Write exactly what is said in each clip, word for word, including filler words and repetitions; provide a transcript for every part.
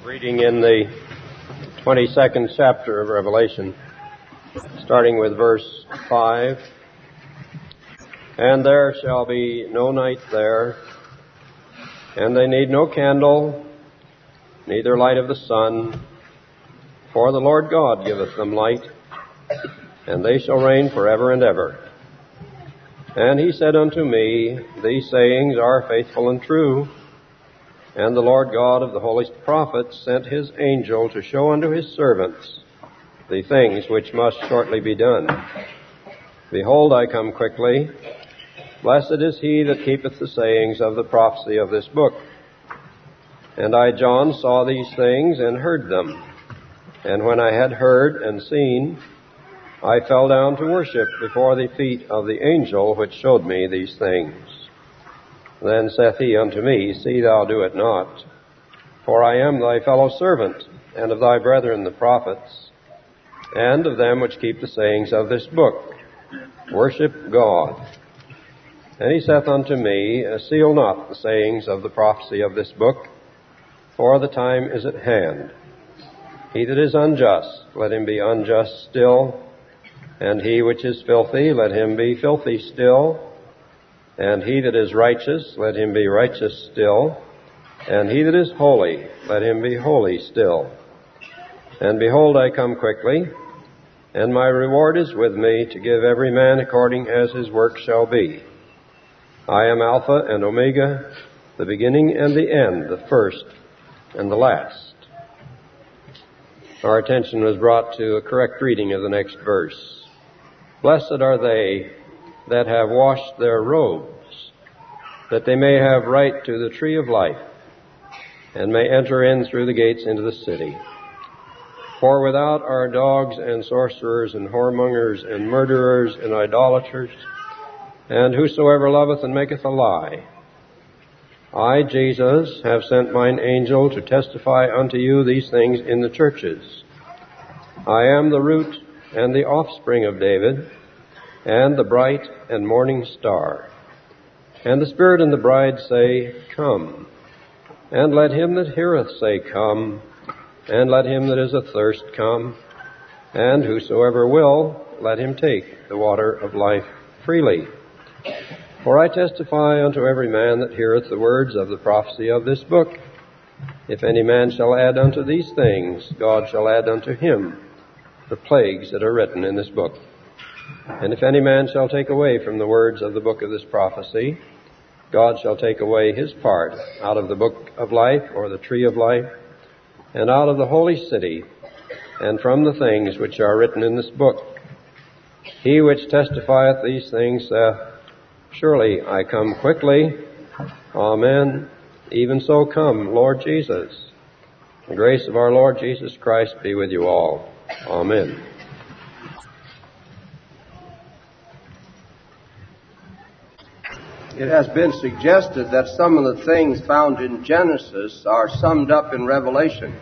Reading in the twenty-second chapter of Revelation, starting with verse five. And there shall be no night there, and they need no candle, neither light of the sun, for the Lord God giveth them light, and they shall reign forever and ever. And he said unto me, These sayings are faithful and true. And the Lord God of the holy prophets sent his angel to show unto his servants the things which must shortly be done. Behold, I come quickly. Blessed is he that keepeth the sayings of the prophecy of this book. And I, John, saw these things and heard them. And when I had heard and seen, I fell down to worship before the feet of the angel which showed me these things. Then saith he unto me, See thou do it not, for I am thy fellow servant, and of thy brethren the prophets, and of them which keep the sayings of this book. Worship God. And he saith unto me, Seal not the sayings of the prophecy of this book, for the time is at hand. He that is unjust, let him be unjust still, and he which is filthy, let him be filthy still, and he that is righteous, let him be righteous still, and he that is holy, let him be holy still. And behold, I come quickly, and my reward is with me, to give every man according as his work shall be. I am Alpha and Omega, the beginning and the end, the first and the last. Our attention was brought to a correct reading of the next verse. Blessed are they that have washed their robes, that they may have right to the tree of life, and may enter in through the gates into the city. For without are dogs and sorcerers and whoremongers and murderers and idolaters, and whosoever loveth and maketh a lie. I, Jesus, have sent mine angel to testify unto you these things in the churches. I am the root and the offspring of David, and the bright and morning star. And the Spirit and the bride say, Come. And let him that heareth say, Come. And let him that is athirst come. And whosoever will, let him take the water of life freely. For I testify unto every man that heareth the words of the prophecy of this book. If any man shall add unto these things, God shall add unto him the plagues that are written in this book. And if any man shall take away from the words of the book of this prophecy, God shall take away his part out of the book of life, or the tree of life, and out of the holy city, and from the things which are written in this book. He which testifieth these things saith, Surely I come quickly. Amen. Even so come, Lord Jesus. The grace of our Lord Jesus Christ be with you all. Amen. It has been suggested that some of the things found in Genesis are summed up in Revelation.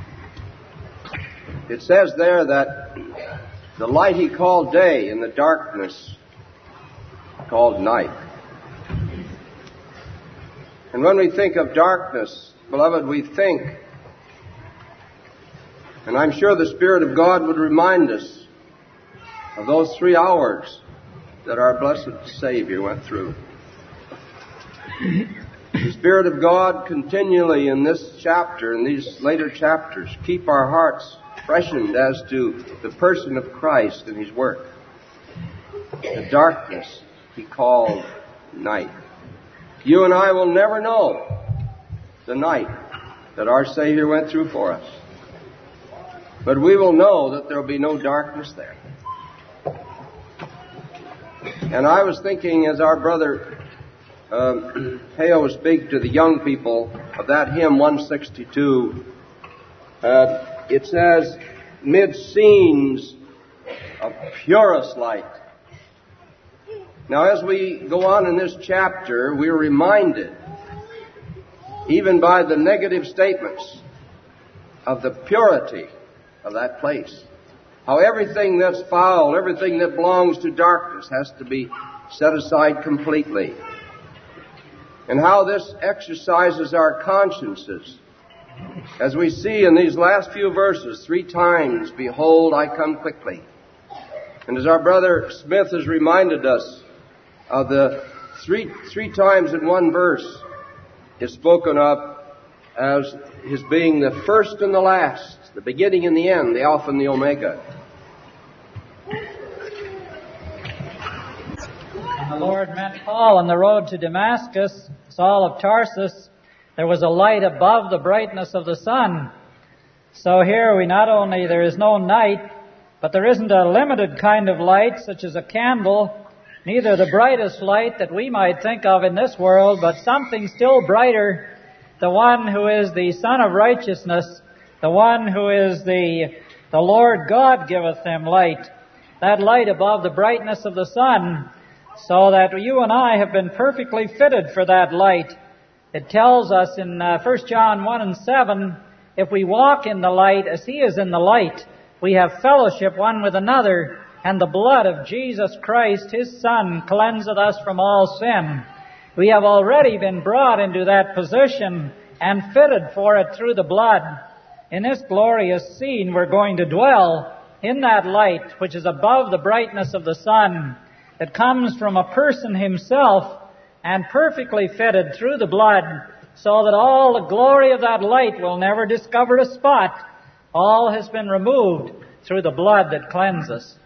It says there that the light he called day and the darkness called night. And when we think of darkness, beloved, we think, and I'm sure the Spirit of God would remind us of those three hours that our blessed Savior went through. The Spirit of God continually in this chapter, in these later chapters, keep our hearts freshened as to the person of Christ and His work. The darkness He called night. You and I will never know the night that our Savior went through for us. But we will know that there will be no darkness there. And I was thinking as our brother Um, Hale speak to the young people of that hymn one sixty-two. Uh, it says, Mid scenes of purest light. Now as we go on in this chapter, we're reminded, even by the negative statements, of the purity of that place. How everything that's foul, everything that belongs to darkness has to be set aside completely. And how this exercises our consciences As we see in these last few verses, three times, behold, I come quickly. And as our brother Smith has reminded us of the three, three times in one verse, is spoken of as his being the first and the last, the beginning and the end, the Alpha and the Omega. And the Lord met Paul on the road to Damascus, Saul of Tarsus. There was a light above the brightness of the sun. So here we not only, there is no night, but there isn't a limited kind of light, such as a candle, neither the brightest light that we might think of in this world, but something still brighter, the one who is the Son of Righteousness, the one who is the, the Lord God giveth him light, that light above the brightness of the sun, so that you and I have been perfectly fitted for that light. It tells us in uh, First John one and seven, if we walk in the light as he is in the light, we have fellowship one with another, and the blood of Jesus Christ, his Son, cleanseth us from all sin. We have already been brought into that position and fitted for it through the blood. In this glorious scene, we're going to dwell in that light which is above the brightness of the sun. It comes from a person himself and perfectly fitted through the blood, so that all the glory of that light will never discover a spot. All has been removed through the blood that cleanses.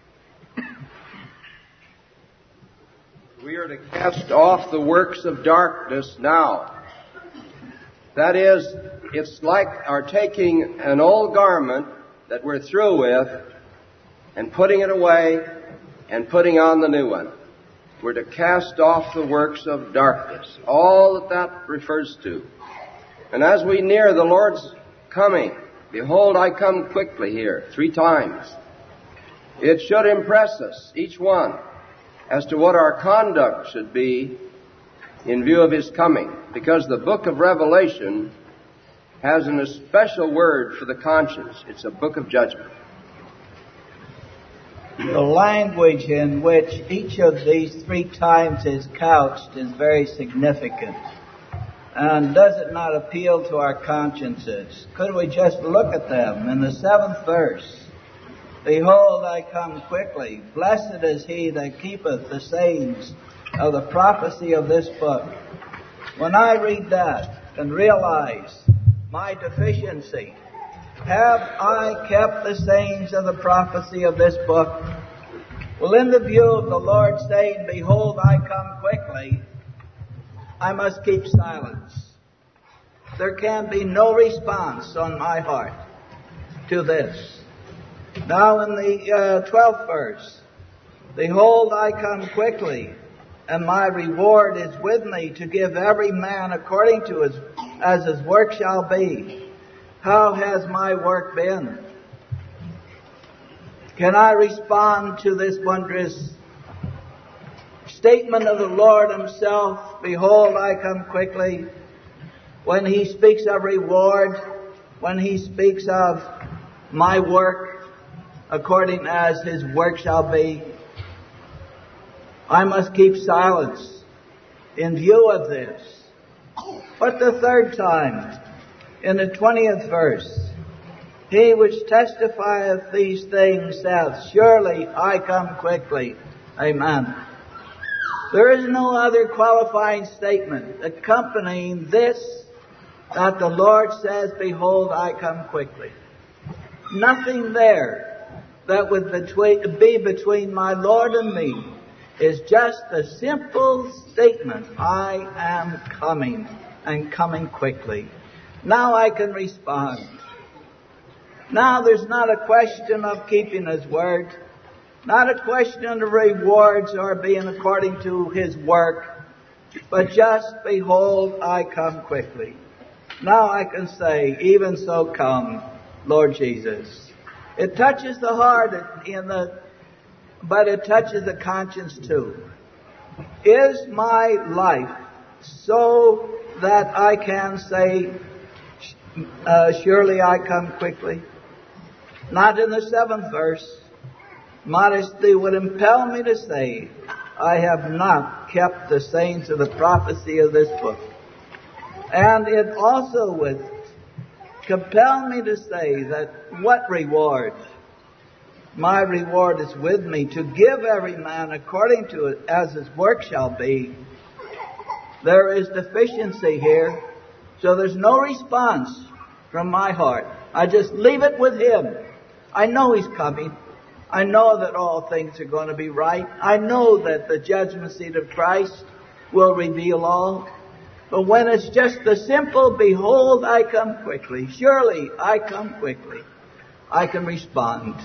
We are to cast off the works of darkness now. That is, it's like our taking an old garment that we're through with and putting it away and putting on the new one. We're to cast off the works of darkness, all that that refers to. And as we near the Lord's coming, behold, I come quickly here, three times. It should impress us, each one, as to what our conduct should be in view of his coming. Because the book of Revelation has an especial word for the conscience. It's a book of judgment. The language in which each of these three times is couched is very significant. And does it not appeal to our consciences? Could we just look at them? In the seventh verse, behold, I come quickly. Blessed is he that keepeth the sayings of the prophecy of this book. When I read that and realize my deficiency, have I kept the sayings of the prophecy of this book? Well, in the view of the Lord saying, behold, I come quickly, I must keep silence. There can be no response on my heart to this. Now in the uh, twelfth verse, behold, I come quickly, and my reward is with me to give every man according to his, as his work shall be. How has my work been? Can I respond to this wondrous statement of the Lord himself, behold, I come quickly, when he speaks of reward, when he speaks of my work, according as his work shall be? I must keep silence in view of this. But the third time, in the twentieth verse, he which testifieth these things saith, surely I come quickly. Amen. There is no other qualifying statement accompanying this, that the Lord says, behold, I come quickly. Nothing there that would between, be between my Lord and me. Is just a simple statement, I am coming, and coming quickly. Now I can respond. Now there's not a question of keeping his word, not a question of rewards or being according to his work, but just, behold, I come quickly. Now I can say, even so come, Lord Jesus. It touches the heart in the, but it touches the conscience too. Is my life so that I can say, uh, surely I come quickly? Not in the seventh verse. Modesty would impel me to say, I have not kept the sayings of the prophecy of this book. And it also would compel me to say that what reward? My reward is with me, to give every man according to it as his work shall be. There is deficiency here, so there's no response from my heart. I just leave it with Him. I know He's coming. I know that all things are going to be right. I know that the judgment seat of Christ will reveal all. But when it's just the simple, behold, I come quickly, surely I come quickly, I can respond.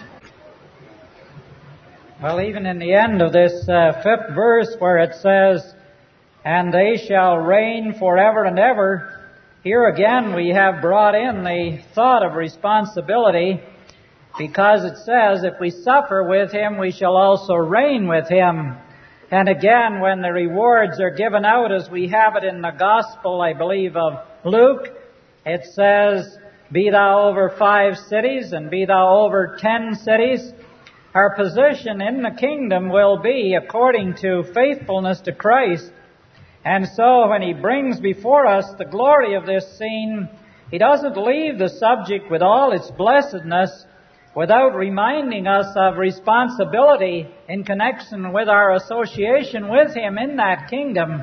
Well, even in the end of this uh, fifth verse where it says, and they shall reign forever and ever, here again we have brought in the thought of responsibility, because it says, if we suffer with Him, we shall also reign with Him. And again, when the rewards are given out, as we have it in the Gospel, I believe, of Luke, it says, be thou over five cities, and be thou over ten cities. Our position in the kingdom will be according to faithfulness to Christ. And so when He brings before us the glory of this scene, He doesn't leave the subject with all its blessedness without reminding us of responsibility in connection with our association with Him in that kingdom.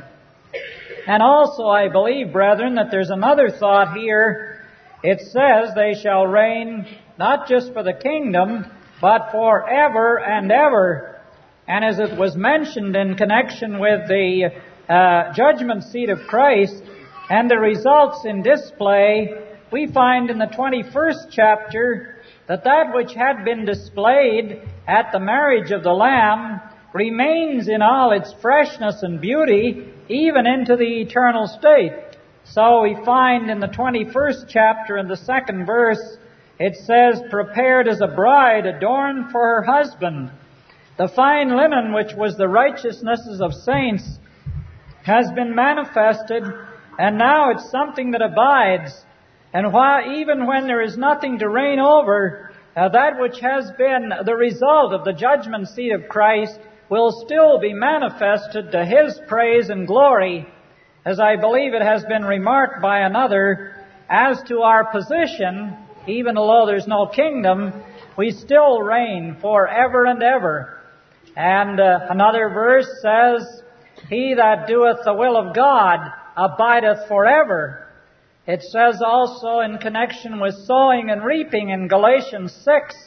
And also I believe, brethren, that there's another thought here. It says they shall reign not just for the kingdom, but forever and ever. And as it was mentioned in connection with the uh, judgment seat of Christ and the results in display, we find in the twenty-first chapter that that which had been displayed at the marriage of the Lamb remains in all its freshness and beauty, even into the eternal state. So we find in the twenty-first chapter, in the second verse, it says, prepared as a bride adorned for her husband. The fine linen, which was the righteousnesses of saints, has been manifested, and now it's something that abides. And why, even when there is nothing to reign over, uh, that which has been the result of the judgment seat of Christ will still be manifested to His praise and glory. As I believe it has been remarked by another, as to our position, even though there's no kingdom, we still reign forever and ever. And uh, another verse says, he that doeth the will of God abideth forever. It says also in connection with sowing and reaping in Galatians six,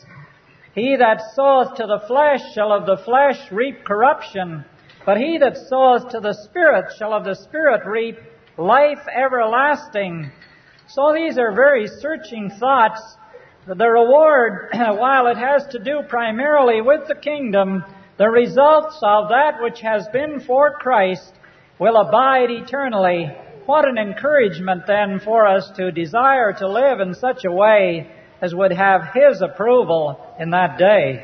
he that soweth to the flesh shall of the flesh reap corruption, but he that soweth to the Spirit shall of the Spirit reap life everlasting. So these are very searching thoughts. The reward, while it has to do primarily with the kingdom, the results of that which has been for Christ will abide eternally. What an encouragement then for us to desire to live in such a way as would have His approval in that day.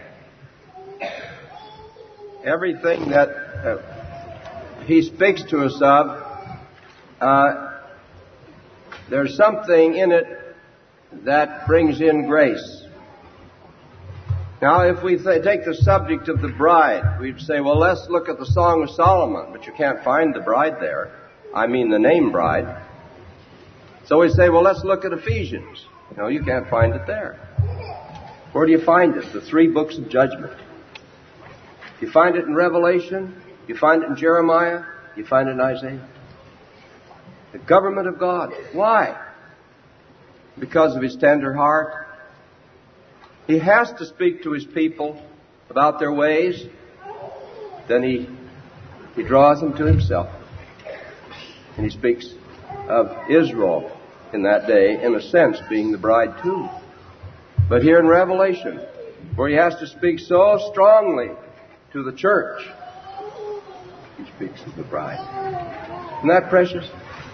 Everything that uh, He speaks to us of, uh, there's something in it that brings in grace. Now, if we th- take the subject of the bride, we'd say, well, let's look at the Song of Solomon, but you can't find the bride there. I mean the name bride. So we say, well, let's look at Ephesians. No, you can't find it there. Where do you find it? The three books of judgment. You find it in Revelation, you find it in Jeremiah, you find it in Isaiah. The government of God. Why? Because of His tender heart. He has to speak to His people about their ways. Then He, he draws them to Himself. And He speaks of Israel in that day, in a sense, being the bride too. But here in Revelation, where He has to speak so strongly to the church, He speaks of the bride. Isn't that precious?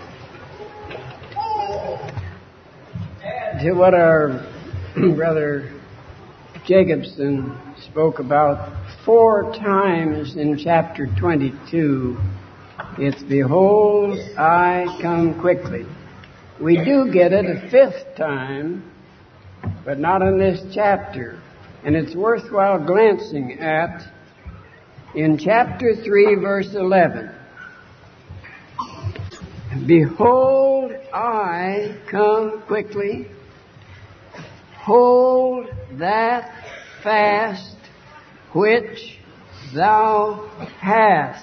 To what our brother Jacobson spoke about four times in chapter twenty-two, it's behold, I come quickly. We do get it a fifth time, but not in this chapter. And it's worthwhile glancing at in chapter three, verse eleven. Behold, I come quickly. hold that fast which thou hast.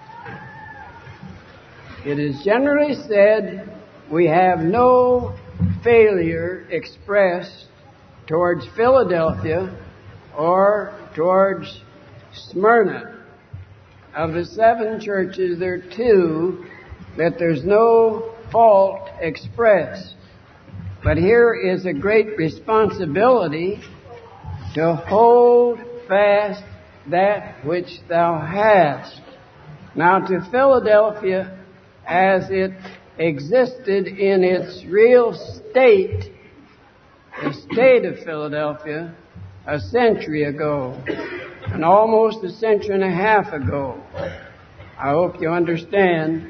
It is generally said we have no failure expressed towards Philadelphia or towards Smyrna. Of the seven churches, there are two that there's no fault expressed. But here is a great responsibility to hold fast that which thou hast. Now, to Philadelphia, as it existed in its real state, the state of Philadelphia, a century ago, and almost a century and a half ago, I hope you understand,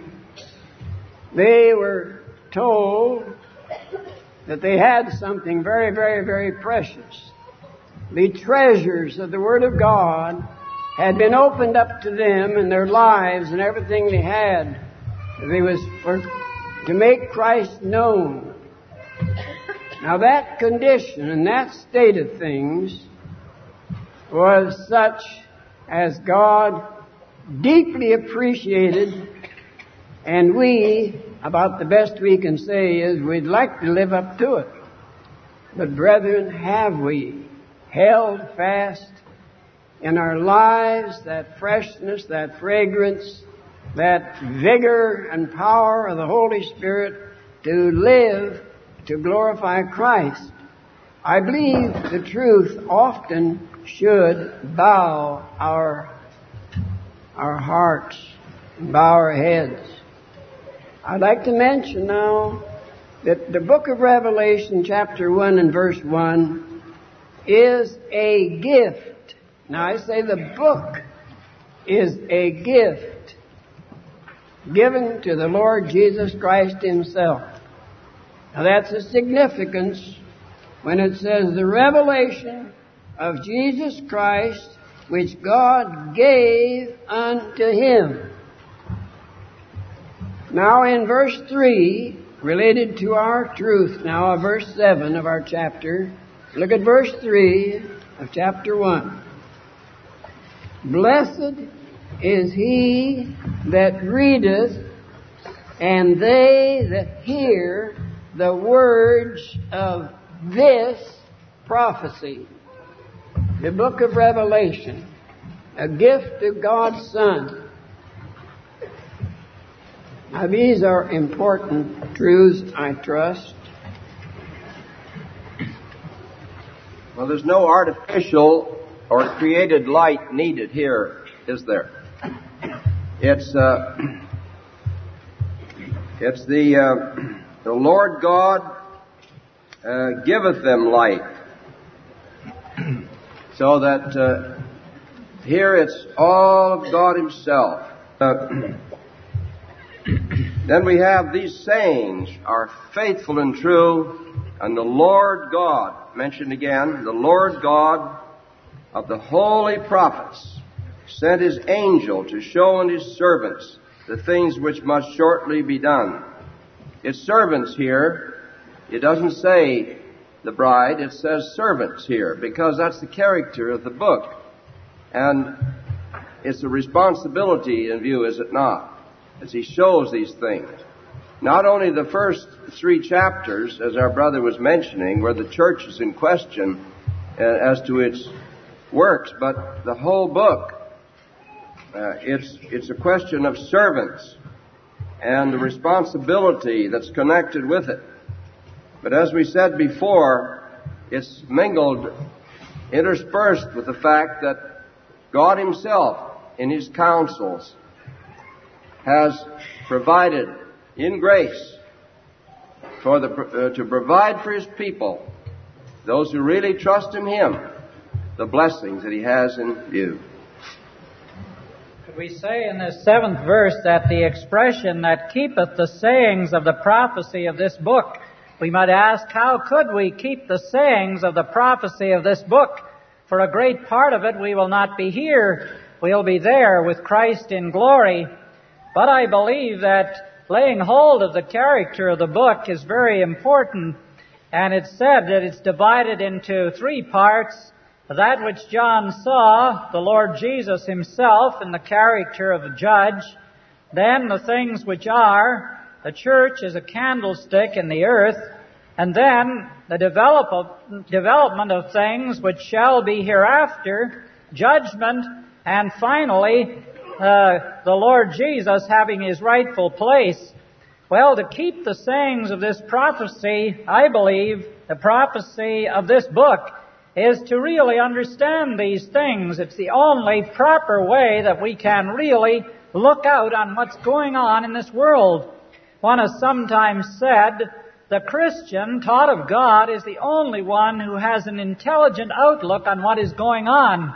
they were told that they had something very, very, very precious. The treasures of the Word of God had been opened up to them in their lives, and everything they had, they was for, to make Christ known. Now that condition and that state of things was such as God deeply appreciated, and we, about the best we can say is we'd like to live up to it. But brethren, have we held fast in our lives that freshness, that fragrance, that vigor and power of the Holy Spirit to live to glorify Christ? I believe the truth often should bow our our hearts, bow our heads. I'd like to mention now that the book of Revelation, chapter one and verse one, is a gift. Now I say the book is a gift given to the Lord Jesus Christ Himself. Now that's the significance when it says the revelation of Jesus Christ which God gave unto Him. Now in verse three, related to our truth now, of verse seven of our chapter, look at verse three of chapter one. Blessed is he that readeth, and they that hear the words of this prophecy. The book of Revelation, a gift of God's Son. Now these are important truths, I trust. Well, there's no artificial or created light needed here, is there? It's uh, it's the uh, the Lord God uh, giveth them light, so that uh, here it's all of God Himself. Uh, then we have these sayings are faithful and true, and the Lord God, mentioned again, the Lord God of the holy prophets sent His angel to show unto His servants the things which must shortly be done. It's servants here. It doesn't say the bride, it says servants here, because that's the character of the book. And it's a responsibility in view, is it not, as He shows these things. Not only the first three chapters, as our brother was mentioning, where the church is in question uh, as to its works, but the whole book. Uh, it's it's a question of servants and the responsibility that's connected with it. But as we said before, it's mingled, interspersed with the fact that God Himself, in His counsels, has provided in grace for the uh, to provide for His people, those who really trust in Him, the blessings that He has in view. Could we say in this seventh verse that the expression that keepeth the sayings of the prophecy of this book, we might ask, how could we keep the sayings of the prophecy of this book? For a great part of it we will not be here. We'll be there with Christ in glory. But I believe that laying hold of the character of the book is very important. And it's said that it's divided into three parts. That which John saw, the Lord Jesus himself in the character of a judge. Then the things which are, the church is a candlestick in the earth. And then the develop, development of things which shall be hereafter, judgment, and finally uh, the Lord Jesus having his rightful place. Well, to keep the sayings of this prophecy, I believe, the prophecy of this book, is to really understand these things. It's the only proper way that we can really look out on what's going on in this world. One has sometimes said, the Christian taught of God is the only one who has an intelligent outlook on what is going on.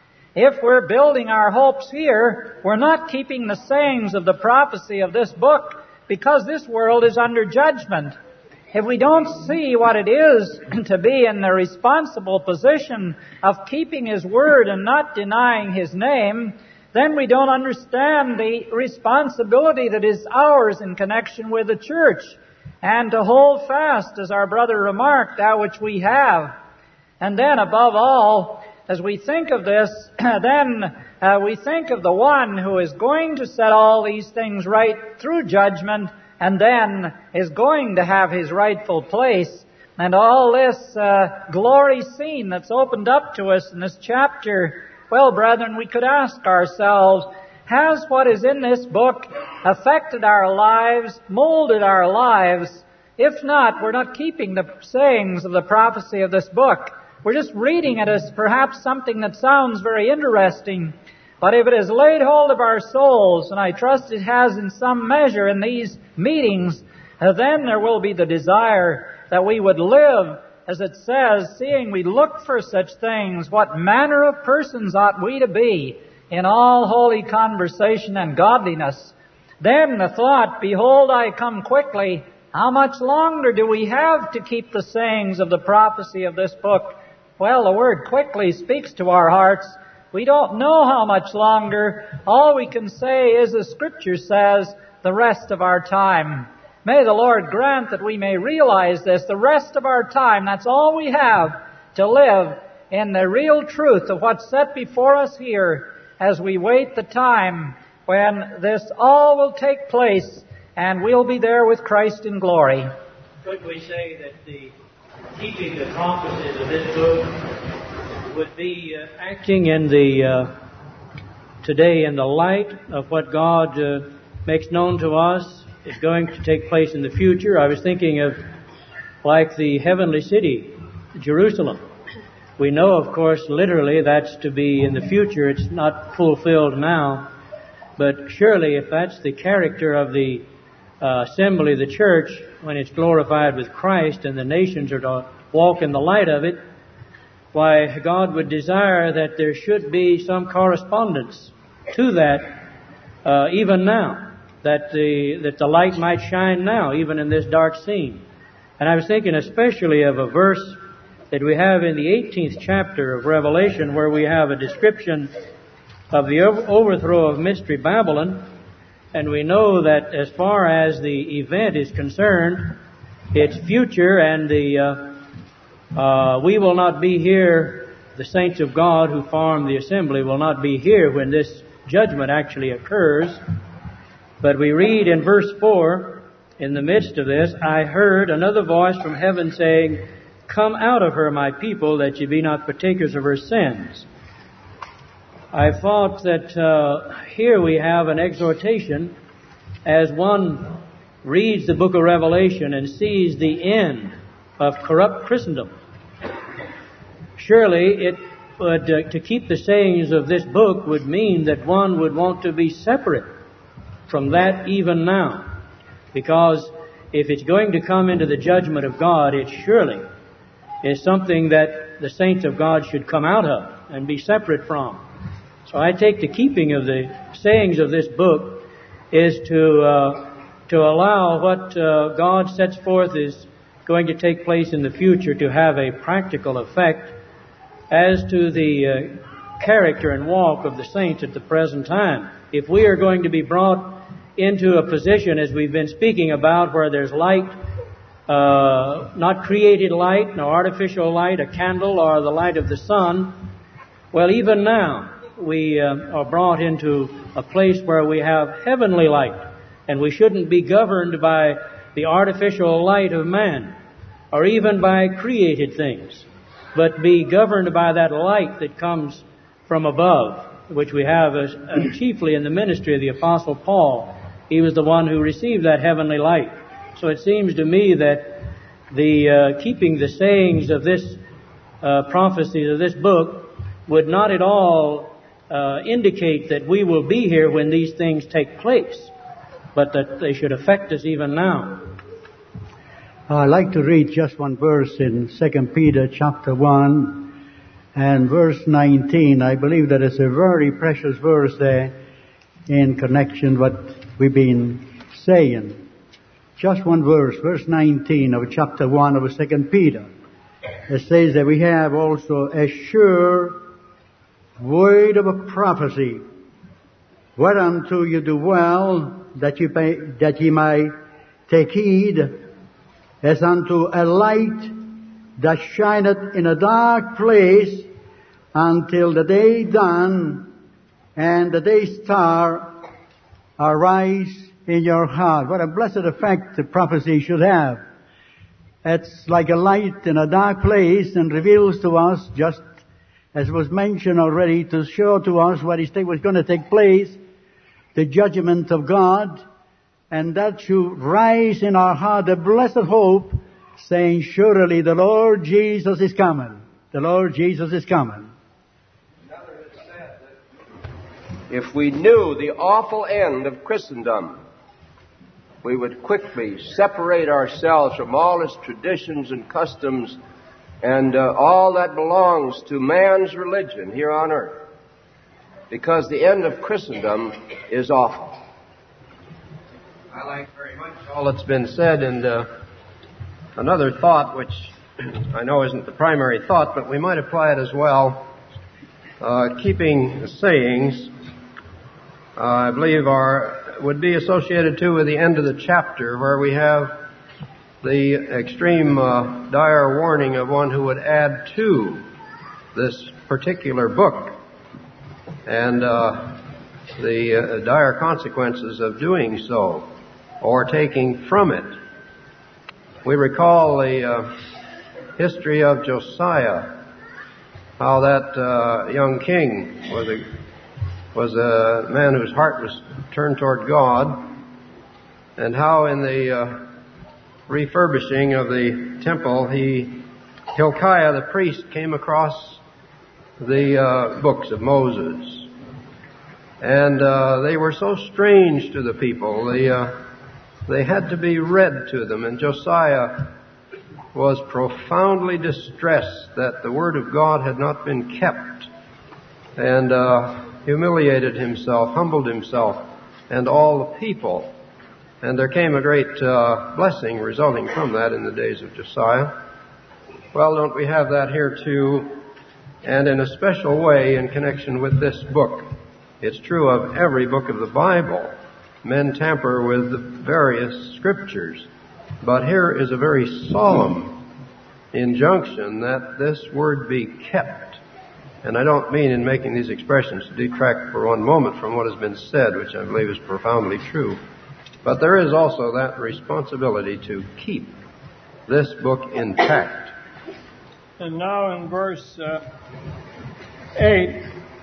If we're building our hopes here, we're not keeping the sayings of the prophecy of this book, because this world is under judgment. If we don't see what it is to be in the responsible position of keeping His Word and not denying His name, then we don't understand the responsibility that is ours in connection with the church, and to hold fast, as our brother remarked, that which we have. And then, above all, as we think of this, then uh, we think of the one who is going to set all these things right through judgment, and then is going to have his rightful place. And all this uh, glory scene that's opened up to us in this chapter, well, brethren, we could ask ourselves, has what is in this book affected our lives, molded our lives? If not, we're not keeping the sayings of the prophecy of this book. We're just reading it as perhaps something that sounds very interesting. But if it has laid hold of our souls, and I trust it has in some measure in these meetings, then there will be the desire that we would live, as it says, seeing we look for such things, what manner of persons ought we to be in all holy conversation and godliness. Then the thought, behold, I come quickly. How much longer do we have to keep the sayings of the prophecy of this book? Well, the word quickly speaks to our hearts. We don't know how much longer. All we can say is, as Scripture says, the rest of our time. May the Lord grant that we may realize this, the rest of our time. That's all we have to live in the real truth of what's set before us here as we wait the time when this all will take place and we'll be there with Christ in glory. Could we say that the keeping the prophecies of this book would be uh, acting in the uh, today in the light of what God uh, makes known to us is going to take place in the future? I was thinking of like the heavenly city, Jerusalem. We know, of course, literally that's to be in the future. It's not fulfilled now. But surely if that's the character of the uh, assembly, the church, when it's glorified with Christ and the nations are to walk in the light of it, why, God would desire that there should be some correspondence to that uh, even now, that the that the light might shine now, even in this dark scene. And I was thinking especially of a verse that we have in the eighteenth chapter of Revelation, where we have a description of the overthrow of Mystery Babylon. And we know that as far as the event is concerned, it's future, and the uh, uh, we will not be here, the saints of God who form the assembly will not be here when this judgment actually occurs. But we read in verse four, in the midst of this, I heard another voice from heaven saying, Come out of her, my people, that ye be not partakers of her sins. I thought that uh, here we have an exhortation as one reads the book of Revelation and sees the end of corrupt Christendom. Surely it would, uh, to keep the sayings of this book would mean that one would want to be separate from that even now. Because if it's going to come into the judgment of God, it surely is something that the saints of God should come out of and be separate from. So I take the keeping of the sayings of this book is to uh, to allow what uh, God sets forth is going to take place in the future to have a practical effect as to the uh, character and walk of the saints at the present time. If we are going to be brought into a position, as we've been speaking about, where there's light uh, not created light, no artificial light, a candle, or the light of the sun. Well, even now, we uh, are brought into a place where we have heavenly light, and we shouldn't be governed by the artificial light of man, or even by created things, but be governed by that light that comes from above, which we have as, uh, chiefly in the ministry of the Apostle Paul. He was the one who received that heavenly light. So it seems to me that the uh, keeping the sayings of this uh, prophecy, of this book, would not at all uh, indicate that we will be here when these things take place, but that they should affect us even now. I'd like to read just one verse in Second Peter chapter one and verse nineteen. I believe that is a very precious verse there in connection with what we've been saying. Just one verse, verse nineteen of chapter one of Second Peter. It says that we have also a sure word of a prophecy, whereunto you do well that you may, that ye may take heed, as unto a light that shineth in a dark place until the day dawn and the day star arise in your heart. What a blessed effect the prophecy should have. It's like a light in a dark place and reveals to us, just as was mentioned already, to show to us what is was going to take place, the judgment of God, and that should rise in our heart a blessed hope, saying, surely the Lord Jesus is coming. The Lord Jesus is coming. Another has said that if we knew the awful end of Christendom, we would quickly separate ourselves from all its traditions and customs and uh, all that belongs to man's religion here on earth, because the end of Christendom is awful. I like very much all that's been said, and uh, another thought, which I know isn't the primary thought, but we might apply it as well. Uh, keeping the sayings, uh, I believe, are would be associated too with the end of the chapter, where we have the extreme uh, dire warning of one who would add to this particular book, and uh, the uh, dire consequences of doing so or taking from it. We recall the uh, history of Josiah, how that uh, young king was a was a man whose heart was turned toward God, and how in the uh, refurbishing of the temple, he Hilkiah the priest came across the uh, books of Moses, and uh, they were so strange to the people. They uh, they had to be read to them, and Josiah was profoundly distressed that the word of God had not been kept, and uh, humiliated himself, humbled himself, and all the people. And there came a great uh, blessing resulting from that in the days of Josiah. Well, don't we have that here too? And in a special way in connection with this book. It's true of every book of the Bible. Men tamper with the various scriptures. But here is a very solemn injunction that this word be kept. And I don't mean in making these expressions to detract for one moment from what has been said, which I believe is profoundly true. But there is also that responsibility to keep this book intact. And now in verse uh, eight,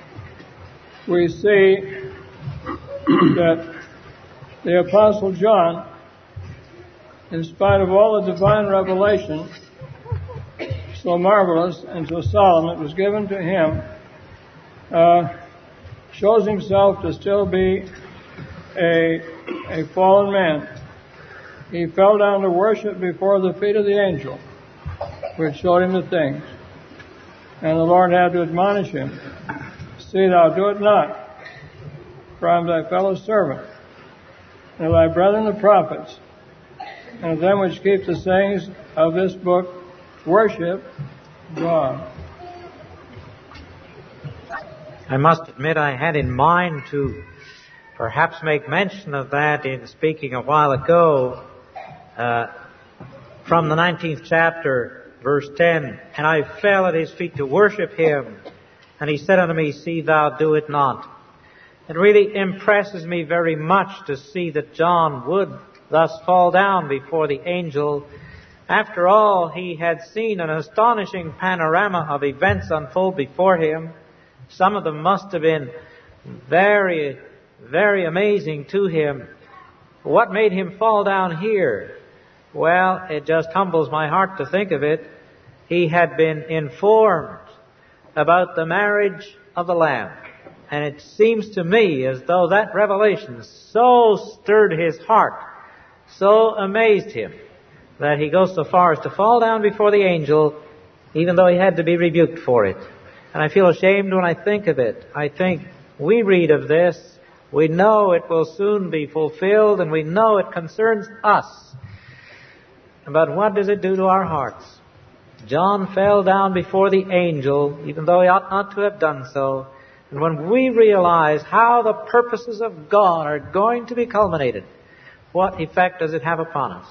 we see that the Apostle John, in spite of all the divine revelation, so marvelous and so solemn it was given to him, uh, shows himself to still be a, a fallen man. He fell down to worship before the feet of the angel, which showed him the things. And the Lord had to admonish him, see thou do it not, for I am thy fellow servant, and of thy brethren the prophets, and of them which keep the sayings of this book, worship God. I must admit I had in mind to perhaps make mention of that in speaking a while ago. Uh, from the nineteenth chapter, verse ten. And I fell at his feet to worship him. And he said unto me, see thou do it not. It really impresses me very much to see that John would thus fall down before the angel. After all, he had seen an astonishing panorama of events unfold before him. Some of them must have been very, very amazing to him. What made him fall down here? Well, it just humbles my heart to think of it. He had been informed about the marriage of the Lamb. And it seems to me as though that revelation so stirred his heart, so amazed him, that he goes so far as to fall down before the angel, even though he had to be rebuked for it. And I feel ashamed when I think of it. I think we read of this, we know it will soon be fulfilled, and we know it concerns us. But what does it do to our hearts? John fell down before the angel, even though he ought not to have done so. And when we realize how the purposes of God are going to be culminated, what effect does it have upon us?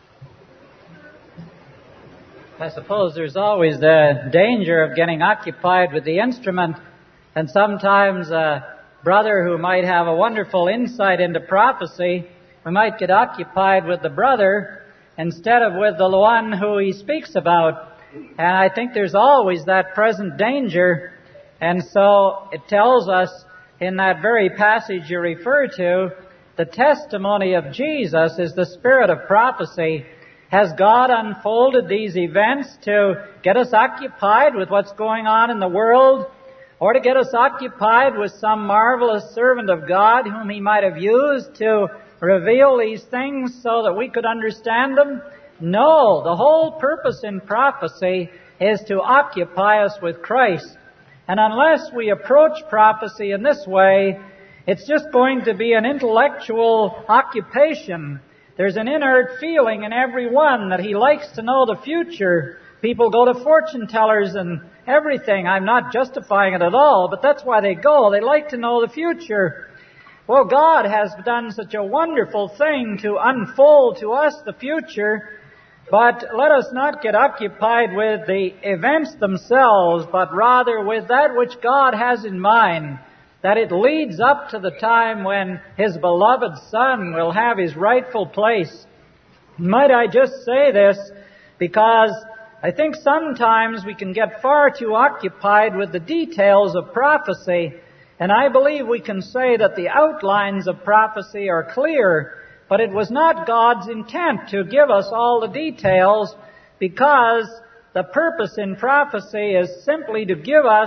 I suppose there's always the danger of getting occupied with the instrument, and sometimes a brother who might have a wonderful insight into prophecy, we might get occupied with the brother instead of with the one who he speaks about. And I think there's always that present danger. And so it tells us in that very passage you refer to, the testimony of Jesus is the spirit of prophecy. Has God unfolded these events to get us occupied with what's going on in the world, or to get us occupied with some marvelous servant of God whom He might have used to reveal these things so that we could understand them? No, the whole purpose in prophecy is to occupy us with Christ. And unless we approach prophecy in this way, it's just going to be an intellectual occupation. There's an inert feeling in everyone that he likes to know the future. People go to fortune tellers and everything. I'm not justifying it at all, but that's why they go. They like to know the future. Well, God has done such a wonderful thing to unfold to us the future, but let us not get occupied with the events themselves, but rather with that which God has in mind, that it leads up to the time when His beloved Son will have His rightful place. Might I just say this, because I think sometimes we can get far too occupied with the details of prophecy, and I believe we can say that the outlines of prophecy are clear, but it was not God's intent to give us all the details, because the purpose in prophecy is simply to give us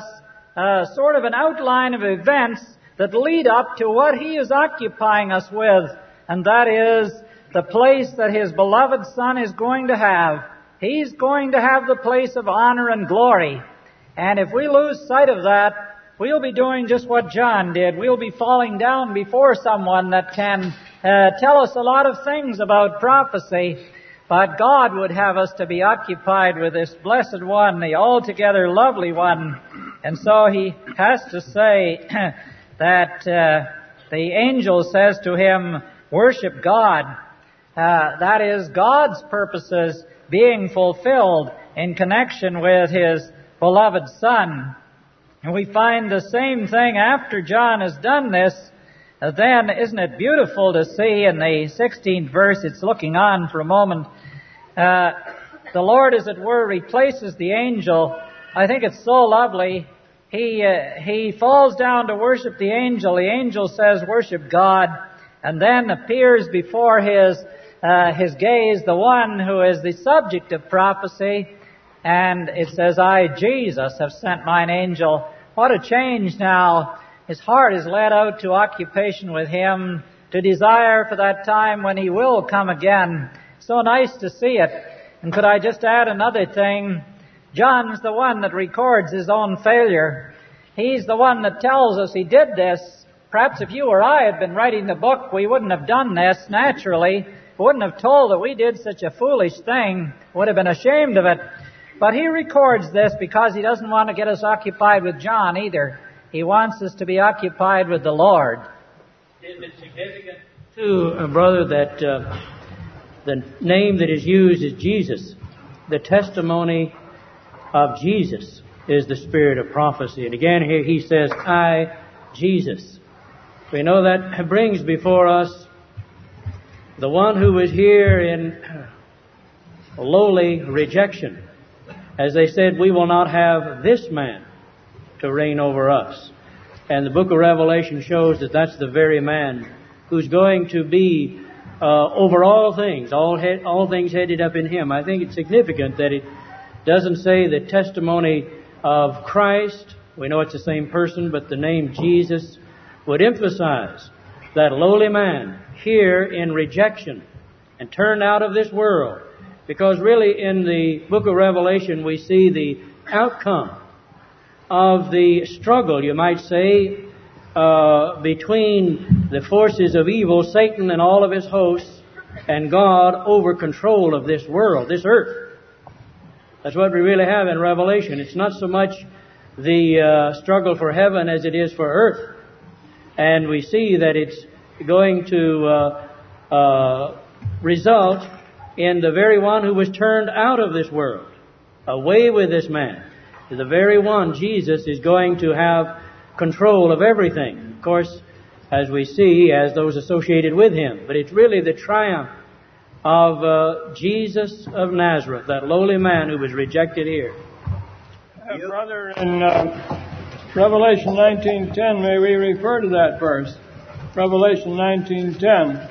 a sort of an outline of events that lead up to what He is occupying us with, and that is the place that His beloved Son is going to have. He's going to have the place of honor and glory. And if we lose sight of that, we'll be doing just what John did. We'll be falling down before someone that can uh, tell us a lot of things about prophecy. But God would have us to be occupied with this blessed one, the altogether lovely one. And so He has to say that uh, the angel says to him, worship God. Uh, that is God's purposes being fulfilled in connection with His beloved Son. And we find the same thing after John has done this. Uh, then, isn't it beautiful to see in the sixteenth verse, it's looking on for a moment, uh, the Lord, as it were, replaces the angel. I think it's so lovely. He, uh, he falls down to worship the angel. The angel says, worship God, and then appears before his Uh, his gaze, the one who is the subject of prophecy, and it says, I, Jesus, have sent mine angel. What a change now. His heart is led out to occupation with Him, to desire for that time when He will come again. So nice to see it. And could I just add another thing? John's the one that records his own failure. He's the one that tells us he did this. Perhaps if you or I had been writing the book, we wouldn't have done this naturally. Wouldn't have told that we did such a foolish thing, would have been ashamed of it. But he records this because he doesn't want to get us occupied with John either. He wants us to be occupied with the Lord. Isn't it significant, too, uh, brother, that uh, the name that is used is Jesus. The testimony of Jesus is the spirit of prophecy. And again here he says, I, Jesus. We know that brings before us the one who was here in lowly rejection. As they said, we will not have this man to reign over us. And the book of Revelation shows that that's the very man who's going to be uh, over all things, all head, all things headed up in him. I think it's significant that it doesn't say the testimony of Christ. We know it's the same person, but the name Jesus would emphasize that lowly man here in rejection and turned out of this world. Because really in the book of Revelation we see the outcome of the struggle, you might say, uh, between the forces of evil, Satan and all of his hosts, and God over control of this world, this earth. That's what we really have in Revelation. It's not so much the uh, struggle for heaven as it is for earth. And we see that it's going to uh, uh, result in the very one who was turned out of this world, away with this man. The very one, Jesus, is going to have control of everything. Of course, as we see, as those associated with him. But it's really the triumph of uh, Jesus of Nazareth, that lowly man who was rejected here. Uh, brother, in uh, Revelation nineteen ten, may we refer to that verse? Revelation nineteen ten.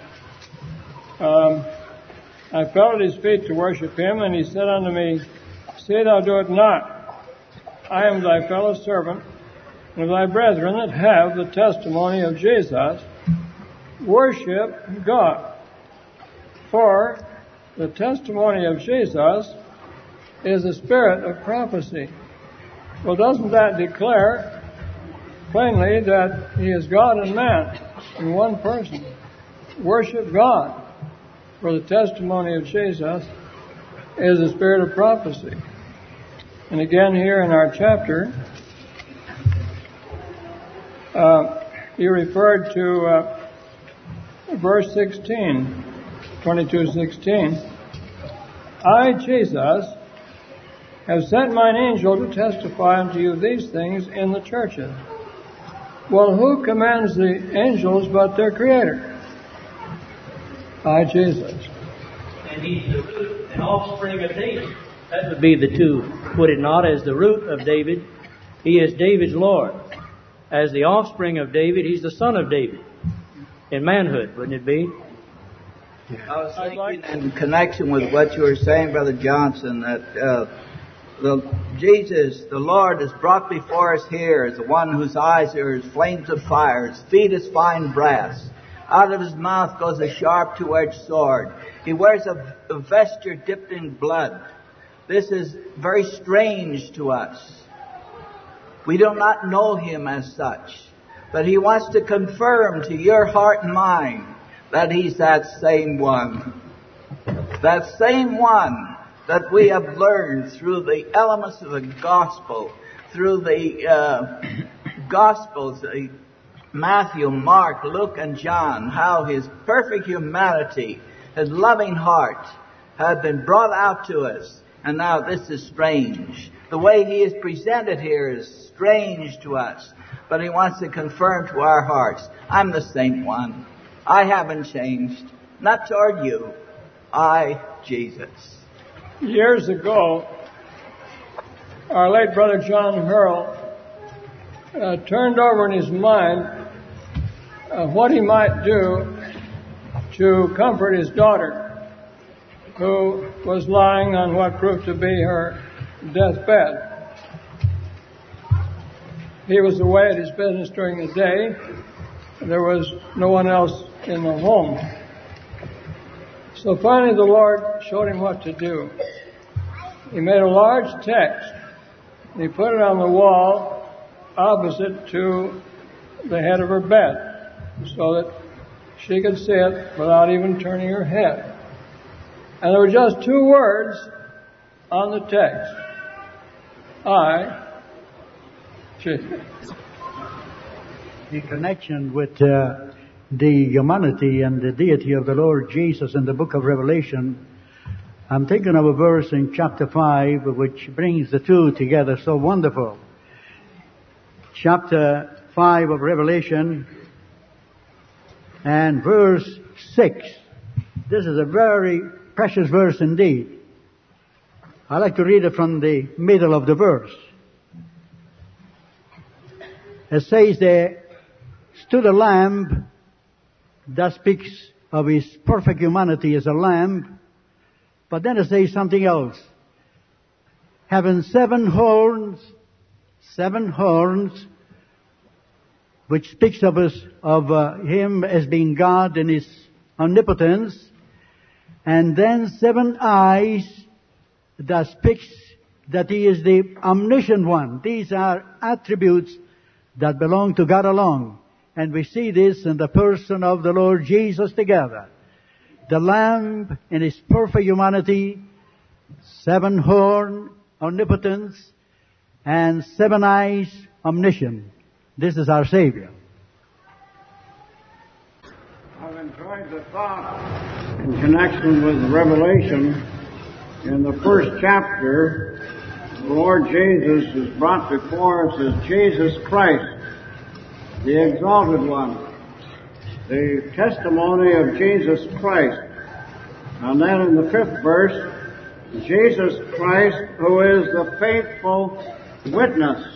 Um, I fell at his feet to worship him, and he said unto me, Say thou do it not. I am thy fellow servant, and of thy brethren that have the testimony of Jesus. Worship God. For the testimony of Jesus is the spirit of prophecy. Well, doesn't that declare plainly that he is God and man in one person? Worship God. For the testimony of Jesus is the spirit of prophecy. And again here in our chapter, uh, you referred to uh, verse sixteen, twenty-two sixteen. I, Jesus, have sent mine angel to testify unto you these things in the churches. Well, who commands the angels but their Creator? I, Jesus. And he's the root and offspring of David. That would be the two, put it not, as the root of David. He is David's Lord. As the offspring of David, he's the son of David. In manhood, wouldn't it be? I was thinking in connection with what you were saying, Brother Johnson, that uh, the Jesus, the Lord, is brought before us here as the one whose eyes are as flames of fire, his feet as fine brass. Out of his mouth goes a sharp two-edged sword. He wears a, a vesture dipped in blood. This is very strange to us. We do not know him as such. But he wants to confirm to your heart and mind that he's that same one. That same one that we have learned through the elements of the gospel, through the uh, gospels, the Matthew, Mark, Luke, and John, how his perfect humanity, his loving heart, had been brought out to us. And now this is strange. The way he is presented here is strange to us. But he wants to confirm to our hearts, I'm the same one. I haven't changed. Not toward you. I, Jesus. Years ago, our late brother John Hurl uh, turned over in his mind uh, what he might do to comfort his daughter, who was lying on what proved to be her deathbed. He was away at his business during the day. There was no one else in the home. So finally the Lord showed him what to do. He made a large text. And he put it on the wall opposite to the head of her bed so that she could see it without even turning her head. And there were just two words on the text. I, Jesus. In connection with uh, the humanity and the deity of the Lord Jesus in the book of Revelation, I'm thinking of a verse in chapter five which brings the two together so wonderful. Chapter five of Revelation and verse six. This is a very precious verse indeed. I like to read it from the middle of the verse. It says there, stood a lamb. That speaks of his perfect humanity as a lamb. But then it says something else. Having seven horns, seven horns, which speaks of us, of uh, him as being God in his omnipotence. And then seven eyes, that speaks that he is the omniscient one. These are attributes that belong to God alone. And we see this in the person of the Lord Jesus together. The Lamb in his perfect humanity, seven horn, omnipotence, and seven eyes, omniscient. This is our Savior. I've enjoyed the thought in connection with Revelation. In the first chapter, the Lord Jesus is brought before us as Jesus Christ, the Exalted One, the testimony of Jesus Christ. And then in the fifth verse, Jesus Christ, who is the faithful witness.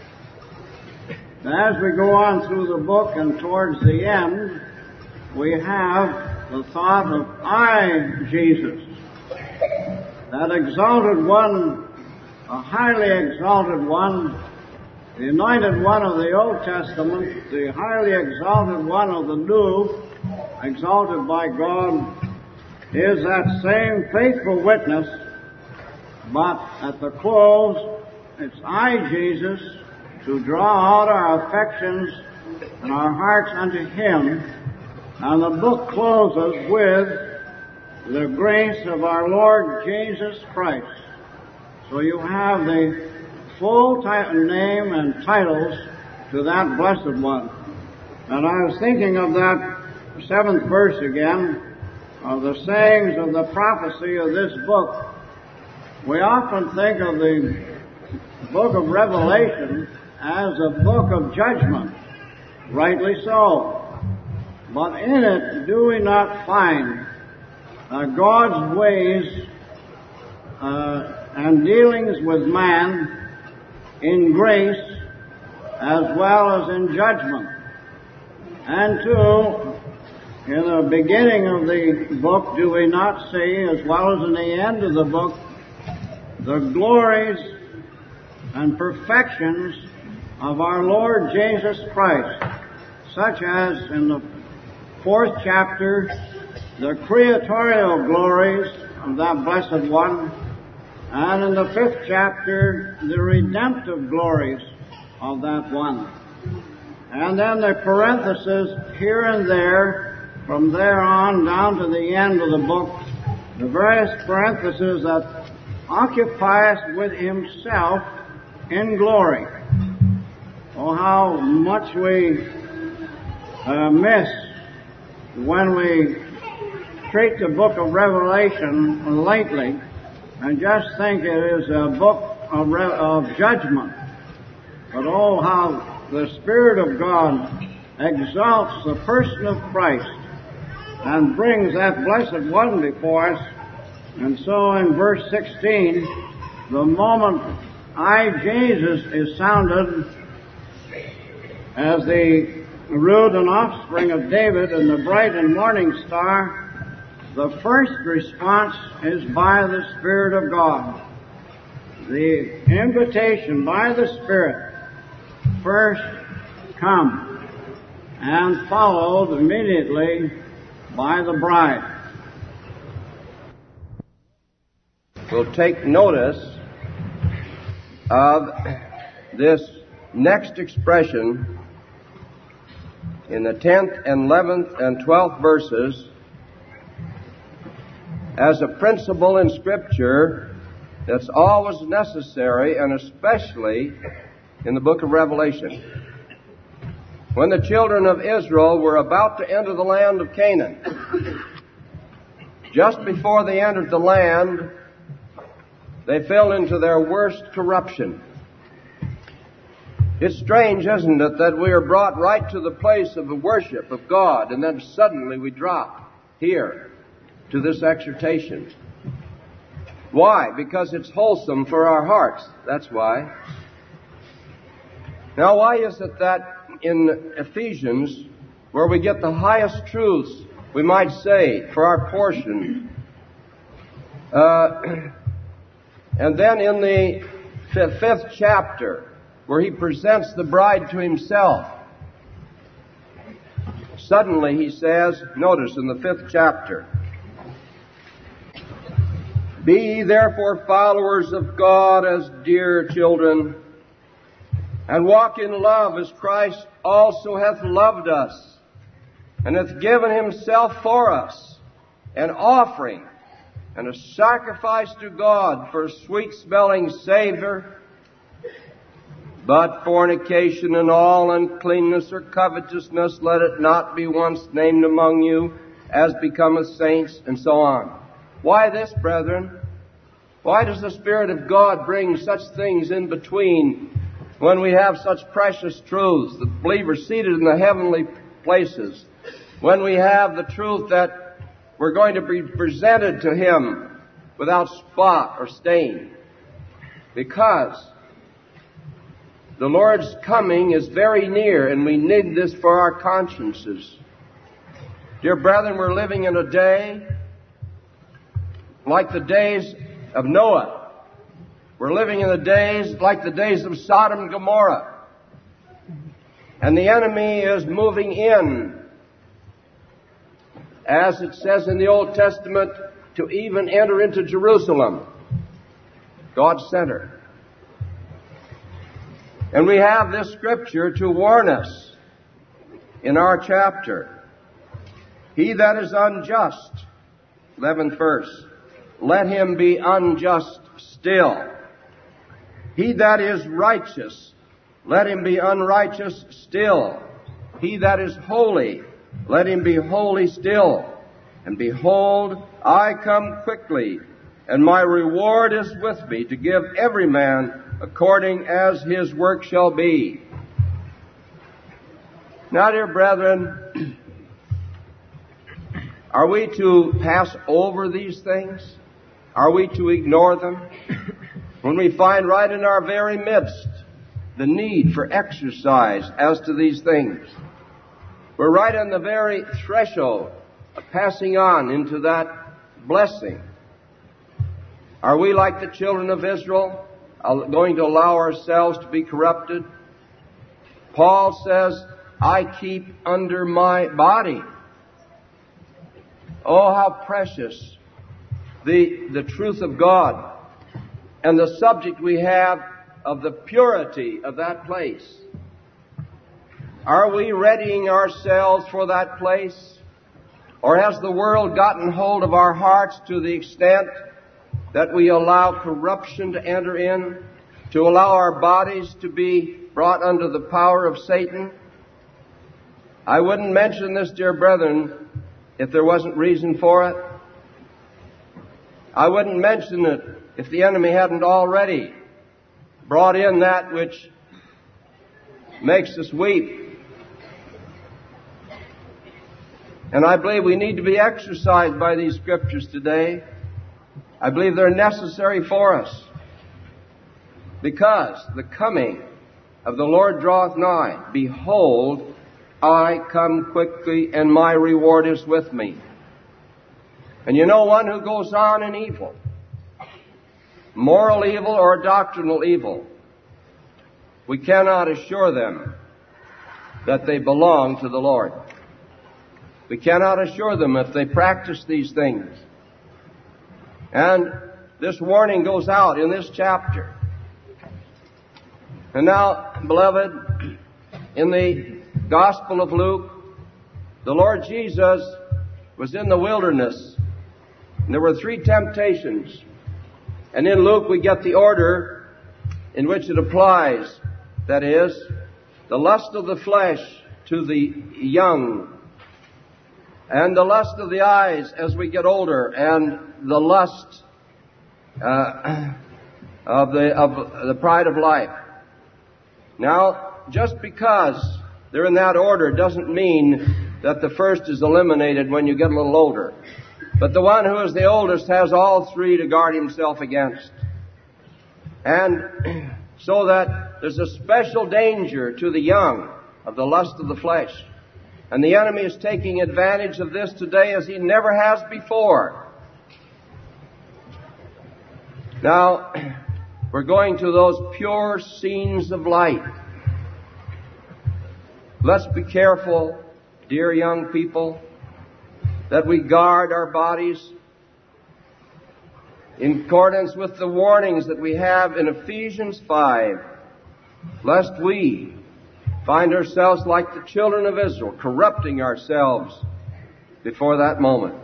As we go on through the book and towards the end, we have the thought of I, Jesus. That exalted one, a highly exalted one, the anointed one of the Old Testament, the highly exalted one of the New, exalted by God, is that same faithful witness, but at the close, it's I, Jesus, to draw out our affections and our hearts unto Him. And the book closes with the grace of our Lord Jesus Christ. So you have the full title, name and titles to that blessed one. And I was thinking of that seventh verse again, of the sayings of the prophecy of this book. We often think of the book of Revelation as a book of judgment, rightly so. But in it, do we not find uh, God's ways uh, and dealings with man in grace as well as in judgment? And two, in the beginning of the book, do we not see, as well as in the end of the book, the glories and perfections of our Lord Jesus Christ, such as in the fourth chapter, the creatorial glories of that blessed one, and in the fifth chapter, the redemptive glories of that one. And then the parenthesis here and there, from there on down to the end of the book, the various parentheses that occupy us with Himself in glory. Oh, how much we uh, miss when we treat the book of Revelation lightly and just think it is a book of, re- of judgment. But oh, how the Spirit of God exalts the person of Christ and brings that blessed one before us. And so in verse sixteen, the moment I, Jesus, is sounded as the root and offspring of David and the bright and morning star, the first response is by the Spirit of God. The invitation by the Spirit, first come, and followed immediately by the bride. We'll take notice of this next expression in the tenth and eleventh and twelfth verses as a principle in Scripture that's always necessary, and especially in the book of Revelation. when the children of Israel were about to enter the land of Canaan. Just before they entered the land, they fell into their worst corruption. It's strange, isn't it, that we are brought right to the place of the worship of God, and then suddenly we drop here to this exhortation. Why? Because it's wholesome for our hearts. That's why. Now, why is it that in Ephesians, where we get the highest truths, we might say, for our portion, uh, and then in the fifth chapter, where he presents the bride to himself, suddenly he says, notice in the fifth chapter, "Be ye therefore followers of God as dear children, and walk in love as Christ also hath loved us, and hath given himself for us, an offering and a sacrifice to God for a sweet-smelling savor. But fornication and all uncleanness or covetousness, let it not be once named among you, as becometh saints," and so on. Why this, brethren? Why does the Spirit of God bring such things in between when we have such precious truths, the believer seated in the heavenly places, when we have the truth that we're going to be presented to Him without spot or stain? Because the Lord's coming is very near, and we need this for our consciences. Dear brethren, we're living in a day like the days of Noah. We're living in the days like the days of Sodom and Gomorrah. And the enemy is moving in, as it says in the Old Testament, to even enter into Jerusalem, God's center. And we have this scripture to warn us in our chapter. "He that is unjust," eleventh verse, "let him be unjust still. He that is righteous, let him be unrighteous still. He that is holy, let him be holy still. And behold, I come quickly, and my reward is with me, to give every man according as his work shall be." Now, dear brethren, are we to pass over these things? Are we to ignore them? When we find right in our very midst the need for exercise as to these things. We're right on the very threshold of passing on into that blessing. Are we like the children of Israel, going to allow ourselves to be corrupted? Paul says, "I keep under my body." Oh, how precious the, the truth of God and the subject we have of the purity of that place. Are we readying ourselves for that place? Or has the world gotten hold of our hearts to the extent that we allow corruption to enter in, to allow our bodies to be brought under the power of Satan? I wouldn't mention this, dear brethren, if there wasn't reason for it. I wouldn't mention it if the enemy hadn't already brought in that which makes us weep. And I believe we need to be exercised by these scriptures today. I believe they're necessary for us, because the coming of the Lord draweth nigh. Behold, I come quickly, and my reward is with me. And you know, one who goes on in evil, moral evil or doctrinal evil, we cannot assure them that they belong to the Lord. We cannot assure them if they practice these things. And this warning goes out in this chapter. And now, beloved, in the Gospel of Luke, the Lord Jesus was in the wilderness, and there were three temptations. And in Luke we get the order in which it applies. That is, the lust of the flesh, to the young, and the lust of the eyes as we get older, and the lust uh, of the of the pride of life. Now, just because they're in that order doesn't mean that the first is eliminated when you get a little older. But the one who is the oldest has all three to guard himself against. And so that there's a special danger to the young of the lust of the flesh. And the enemy is taking advantage of this today as he never has before. Now, we're going to those pure scenes of light. Let's be careful, dear young people, that we guard our bodies in accordance with the warnings that we have in Ephesians five, lest we find ourselves like the children of Israel, corrupting ourselves before that moment.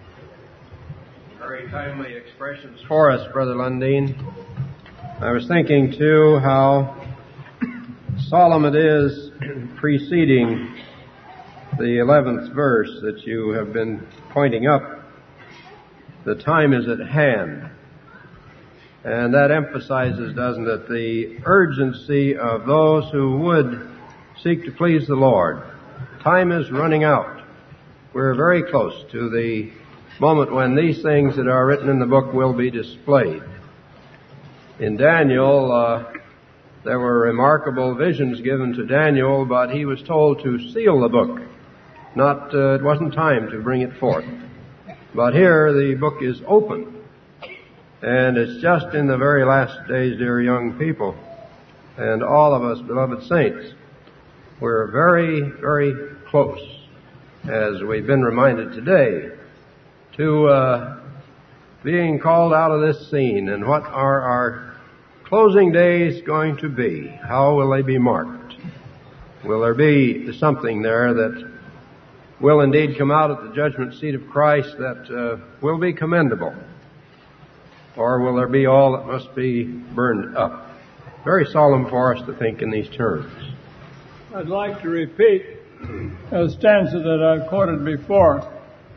Very timely expressions for us, Brother Lundeen. I was thinking, too, how solemn it is preceding the eleventh verse that you have been pointing up. The time is at hand. And that emphasizes, doesn't it, the urgency of those who would seek to please the Lord. Time is running out. We're very close to the moment when these things that are written in the book will be displayed. In Daniel, uh, there were remarkable visions given to Daniel, but he was told to seal the book. Not, uh, it wasn't time to bring it forth. But here the book is open. And it's just in the very last days, dear young people, and all of us beloved saints, we're very, very close, as we've been reminded today, to uh, being called out of this scene. And what are our closing days going to be? How will they be marked? Will there be something there that will indeed come out at the judgment seat of Christ that uh, will be commendable? Or will there be all that must be burned up? Very solemn for us to think in these terms. I'd like to repeat a stanza that I've quoted before.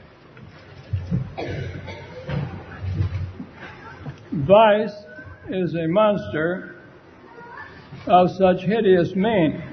Vice is a monster of such hideous mien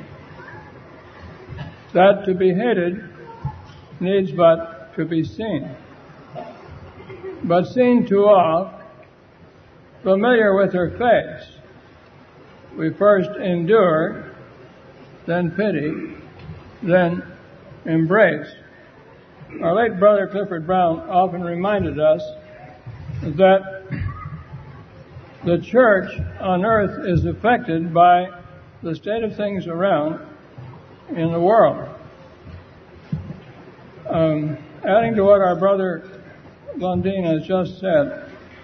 that to be hated needs but to be seen. But seen too oft, familiar with her face, we first endure, then pity, then embrace. Our late brother Clifford Brown often reminded us that the church on earth is affected by the state of things around in the world. Um, adding to what our brother Lundeen has just said,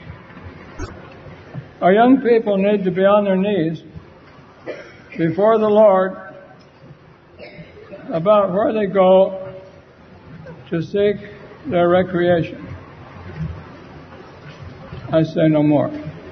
our young people need to be on their knees before the Lord about where they go to seek their recreation. I say no more.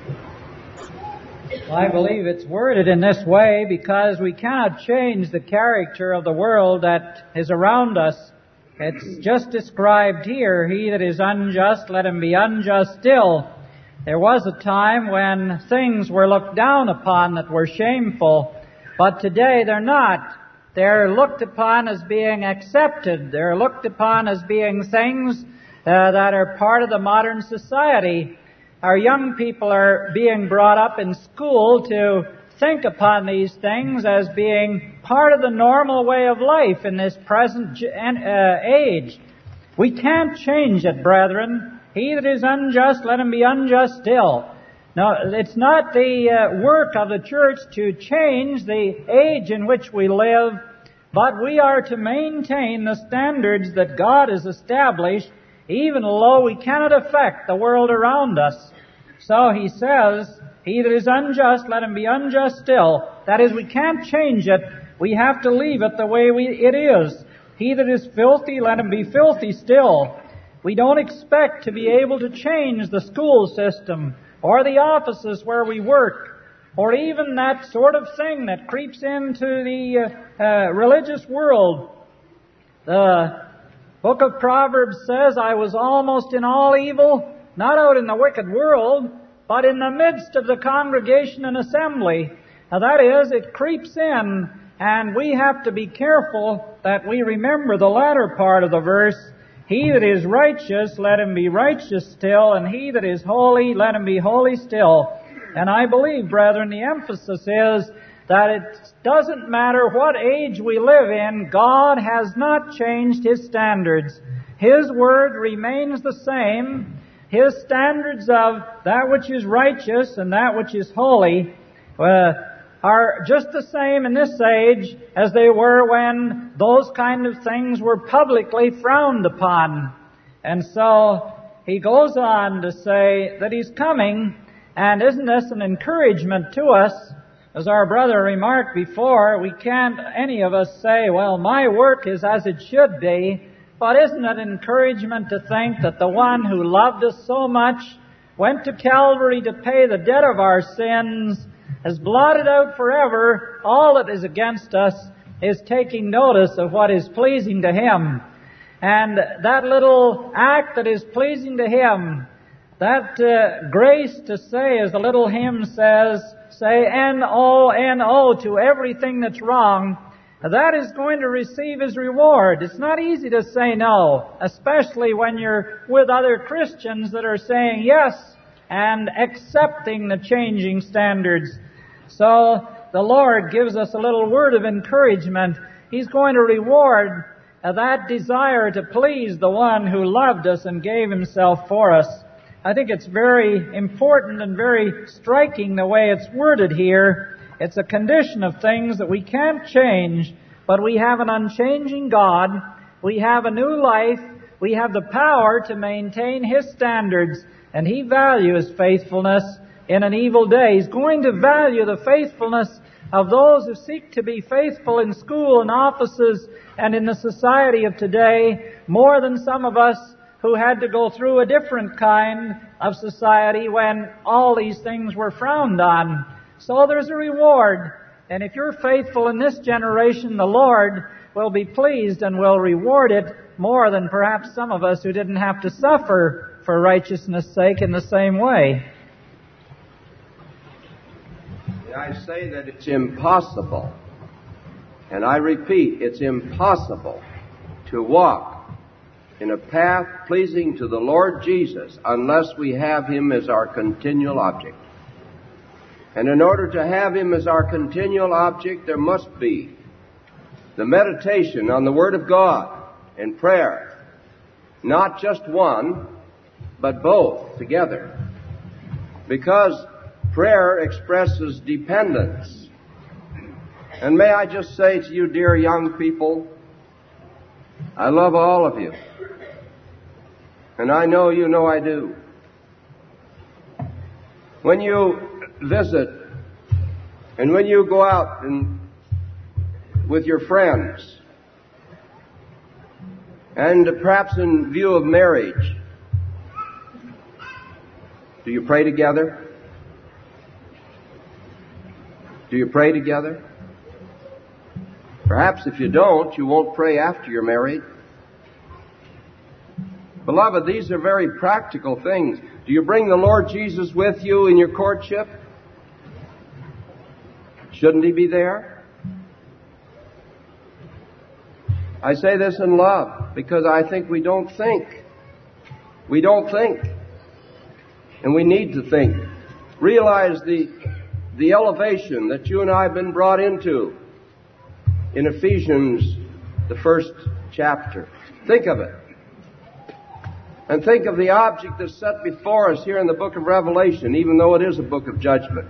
I believe it's worded in this way because we cannot change the character of the world that is around us. It's just described here, he that is unjust, let him be unjust still. There was a time when things were looked down upon that were shameful, but today they're not. They're looked upon as being accepted. They're looked upon as being things uh, that are part of the modern society. Our young people are being brought up in school to think upon these things as being part of the normal way of life in this present uh, age. We can't change it, brethren. He that is unjust, let him be unjust still. Now, it's not the uh, work of the church to change the age in which we live, but we are to maintain the standards that God has established, even though we cannot affect the world around us. So he says, he that is unjust, let him be unjust still. That is, we can't change it. We have to leave it the way we, it is. He that is filthy, let him be filthy still. We don't expect to be able to change the school system or the offices where we work or even that sort of thing that creeps into the uh, uh, religious world. The book of Proverbs says, I was almost in all evil, not out in the wicked world, but in the midst of the congregation and assembly. Now that is, it creeps in, and we have to be careful that we remember the latter part of the verse. He that is righteous, let him be righteous still, and he that is holy, let him be holy still. And I believe, brethren, the emphasis is that it doesn't matter what age we live in, God has not changed His standards. His Word remains the same. His standards of that which is righteous and that which is holy uh, are just the same in this age as they were when those kind of things were publicly frowned upon. And so he goes on to say that He's coming, and isn't this an encouragement to us? As our brother remarked before, we can't any of us say, well, my work is as it should be, but isn't it encouragement to think that the one who loved us so much, went to Calvary to pay the debt of our sins, has blotted out forever all that is against us, is taking notice of what is pleasing to Him. And that little act that is pleasing to Him, that uh, grace to say, as the little hymn says, say N O N O to everything that's wrong, that is going to receive His reward. It's not easy to say no, especially when you're with other Christians that are saying yes and accepting the changing standards. So the Lord gives us a little word of encouragement. He's going to reward that desire to please the one who loved us and gave Himself for us. I think it's very important and very striking the way it's worded here. It's a condition of things that we can't change, but we have an unchanging God. We have a new life. We have the power to maintain His standards, and He values faithfulness in an evil day. He's going to value the faithfulness of those who seek to be faithful in school and offices and in the society of today more than some of us who had to go through a different kind of society when all these things were frowned on. So there's a reward. And if you're faithful in this generation, the Lord will be pleased and will reward it more than perhaps some of us who didn't have to suffer for righteousness' sake in the same way. I say that it's impossible, and I repeat, it's impossible to walk in a path pleasing to the Lord Jesus unless we have Him as our continual object. And in order to have Him as our continual object, there must be the meditation on the Word of God and prayer. Not just one, but both together. Because prayer expresses dependence. And may I just say to you, dear young people, I love all of you. And I know you know I do. When you visit and when you go out and with your friends, and perhaps in view of marriage, do you pray together? Do you pray together? Perhaps if you don't, you won't pray after you're married. Beloved, these are very practical things. Do you bring the Lord Jesus with you in your courtship? Shouldn't He be there? I say this in love because I think we don't think. We don't think. And we need to think. Realize the, the elevation that you and I have been brought into in Ephesians, the first chapter. Think of it. And think of the object that's set before us here in the book of Revelation, even though it is a book of judgment.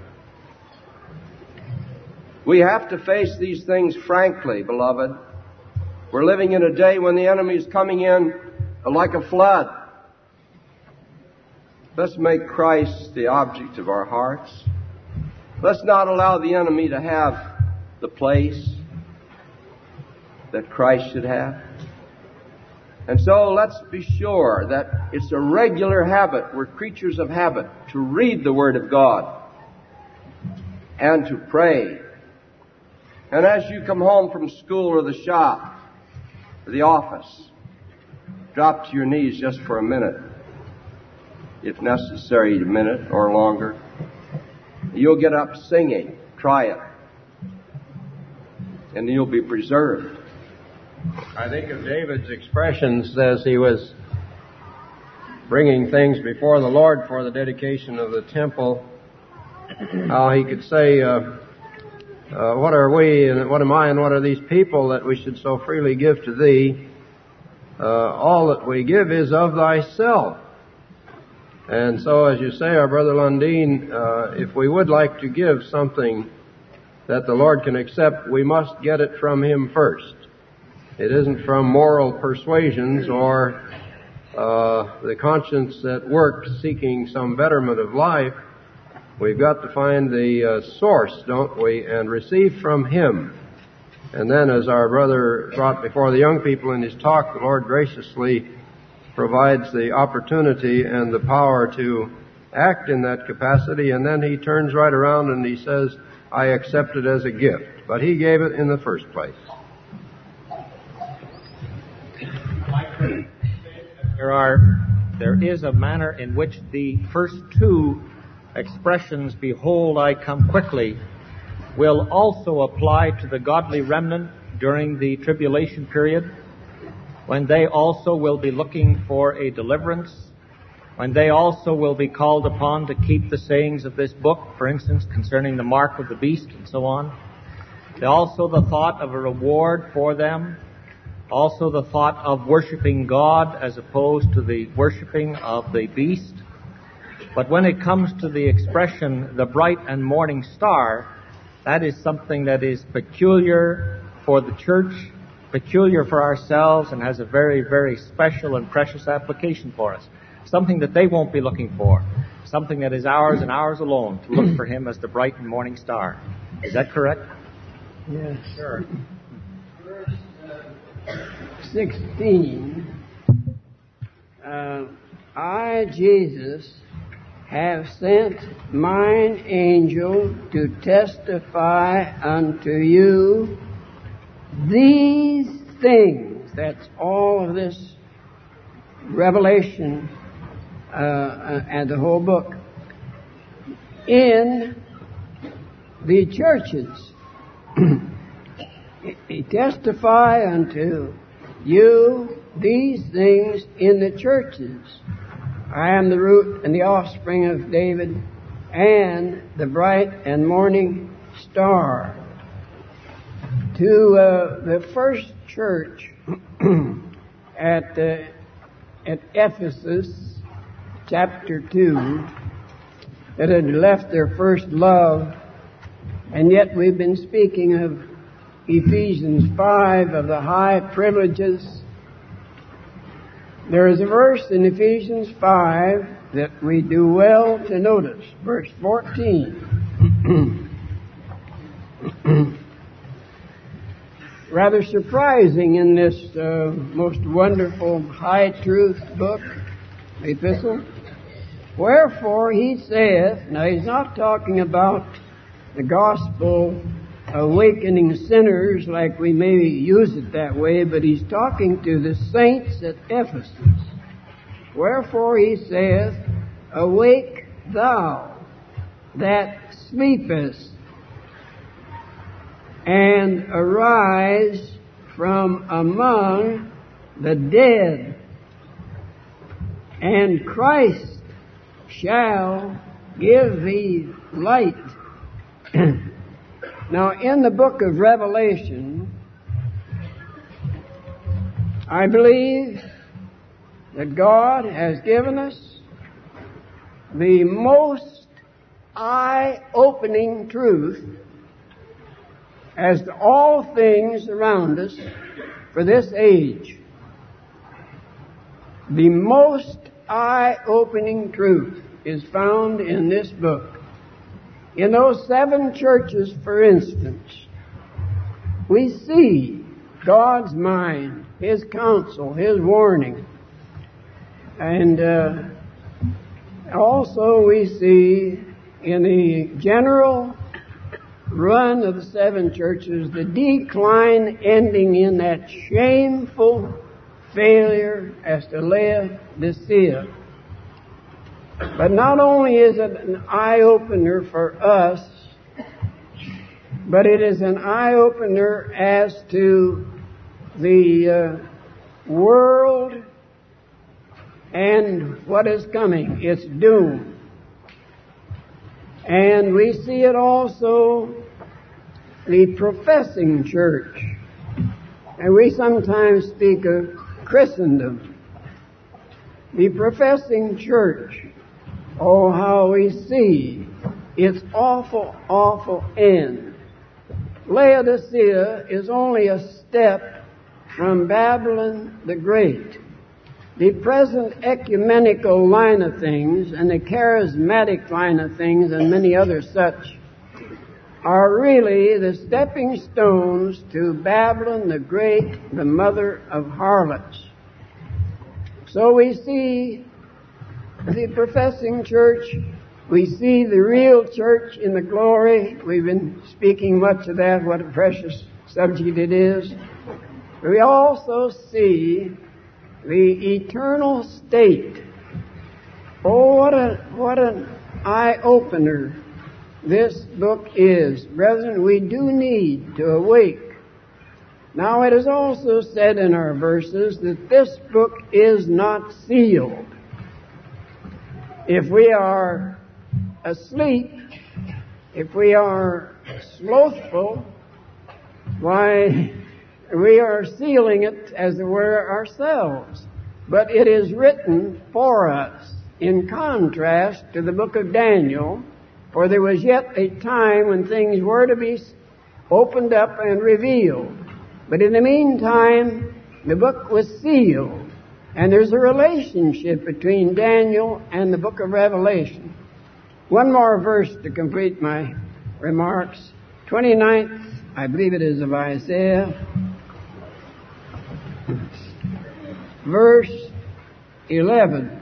We have to face these things frankly, beloved. We're living in a day when the enemy is coming in like a flood. Let's make Christ the object of our hearts. Let's not allow the enemy to have the place that Christ should have. And so let's be sure that it's a regular habit. We're creatures of habit to read the Word of God and to pray. And as you come home from school or the shop or the office, drop to your knees just for a minute, if necessary, a minute or longer. You'll get up singing. Try it. And you'll be preserved. I think of David's expressions as he was bringing things before the Lord for the dedication of the temple, how he could say, uh, uh, what are we and what am I and what are these people that we should so freely give to thee? Uh, all that we give is of thyself. And so, as you say, our brother Lundeen, uh, if we would like to give something that the Lord can accept, we must get it from Him first. It isn't from moral persuasions or uh, the conscience at work seeking some betterment of life. We've got to find the uh, source, don't we, and receive from Him. And then, as our brother brought before the young people in his talk, the Lord graciously provides the opportunity and the power to act in that capacity, and then He turns right around and He says, I accept it as a gift. But He gave it in the first place. There are, there is a manner in which the first two expressions, behold, I come quickly, will also apply to the godly remnant during the tribulation period, when they also will be looking for a deliverance, when they also will be called upon to keep the sayings of this book, for instance, concerning the mark of the beast and so on. They also the thought of a reward for them, also the thought of worshiping God as opposed to the worshiping of the beast. But when it comes to the expression, the bright and morning star, that is something that is peculiar for the church, peculiar for ourselves, and has a very, very special and precious application for us. Something that they won't be looking for. Something that is ours and ours alone, to look for Him as the bright and morning star. Is that correct? Yes. Sure. Verse uh, sixteen. Uh, I, Jesus, have sent mine angel to testify unto you these things. That's all of this Revelation uh, uh, and the whole book. In the churches. He testify unto you these things in the churches. I am the root and the offspring of David and the bright and morning star. To uh, the first church at uh, at Ephesus, chapter two, that had left their first love, and yet we've been speaking of Ephesians five, of the high privileges. There is a verse in Ephesians five that we do well to notice, verse fourteen. Rather surprising in this uh, most wonderful high truth book, epistle. Wherefore he saith, now he's not talking about the gospel awakening sinners like we may use it that way, but he's talking to the saints at Ephesus. Wherefore he saith, awake thou that sleepest, and arise from among the dead, and Christ shall give thee light. Now, in the book of Revelation, I believe that God has given us the most eye-opening truth as to all things around us for this age. The most eye-opening truth is found in this book. In those seven churches, for instance, we see God's mind, His counsel, His warning. And uh, also we see in the general run of the seven churches, the decline ending in that shameful failure as to Laodicea. But not only is it an eye-opener for us, but it is an eye-opener as to the uh, world and what is coming, its doom. And we see it also, the professing church. And we sometimes speak of Christendom. The professing church, oh, how we see its awful, awful end. Laodicea is only a step from Babylon the Great. The present ecumenical line of things and the charismatic line of things and many other such are really the stepping stones to Babylon the Great, the mother of harlots. So we see the professing church, we see the real church in the glory. We've been speaking much of that, what a precious subject it is. We also see the eternal state. Oh, what a what an eye-opener this book is. Brethren, we do need to awake. Now, it is also said in our verses that this book is not sealed. If we are asleep, if we are slothful, why, we are sealing it, as it were, ourselves. But it is written for us, in contrast to the book of Daniel, for there was yet a time when things were to be opened up and revealed. But in the meantime, the book was sealed. And there's a relationship between Daniel and the book of Revelation. One more verse to complete my remarks. twenty-ninth, I believe it is, of Isaiah. Verse eleven.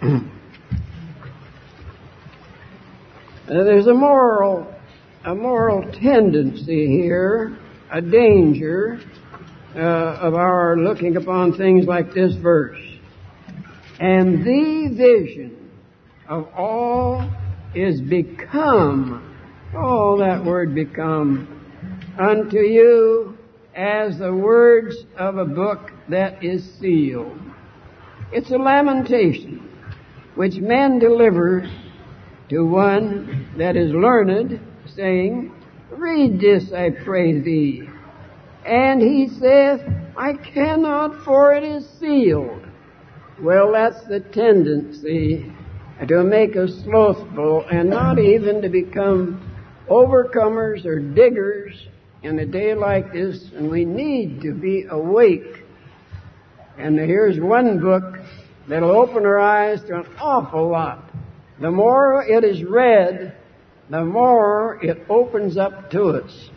There's a moral, a moral tendency here, a danger uh, of our looking upon things like this verse. And the vision of all is become, oh, that word become, unto you as the words of a book that is sealed. It's a lamentation which men deliver to one that is learned, saying, read this, I pray thee. And he saith, I cannot, for it is sealed. Well, that's the tendency to make us slothful and not even to become overcomers or diggers in a day like this, and we need to be awake. And here's one book that'll open our eyes to an awful lot. The more it is read, the more it opens up to us.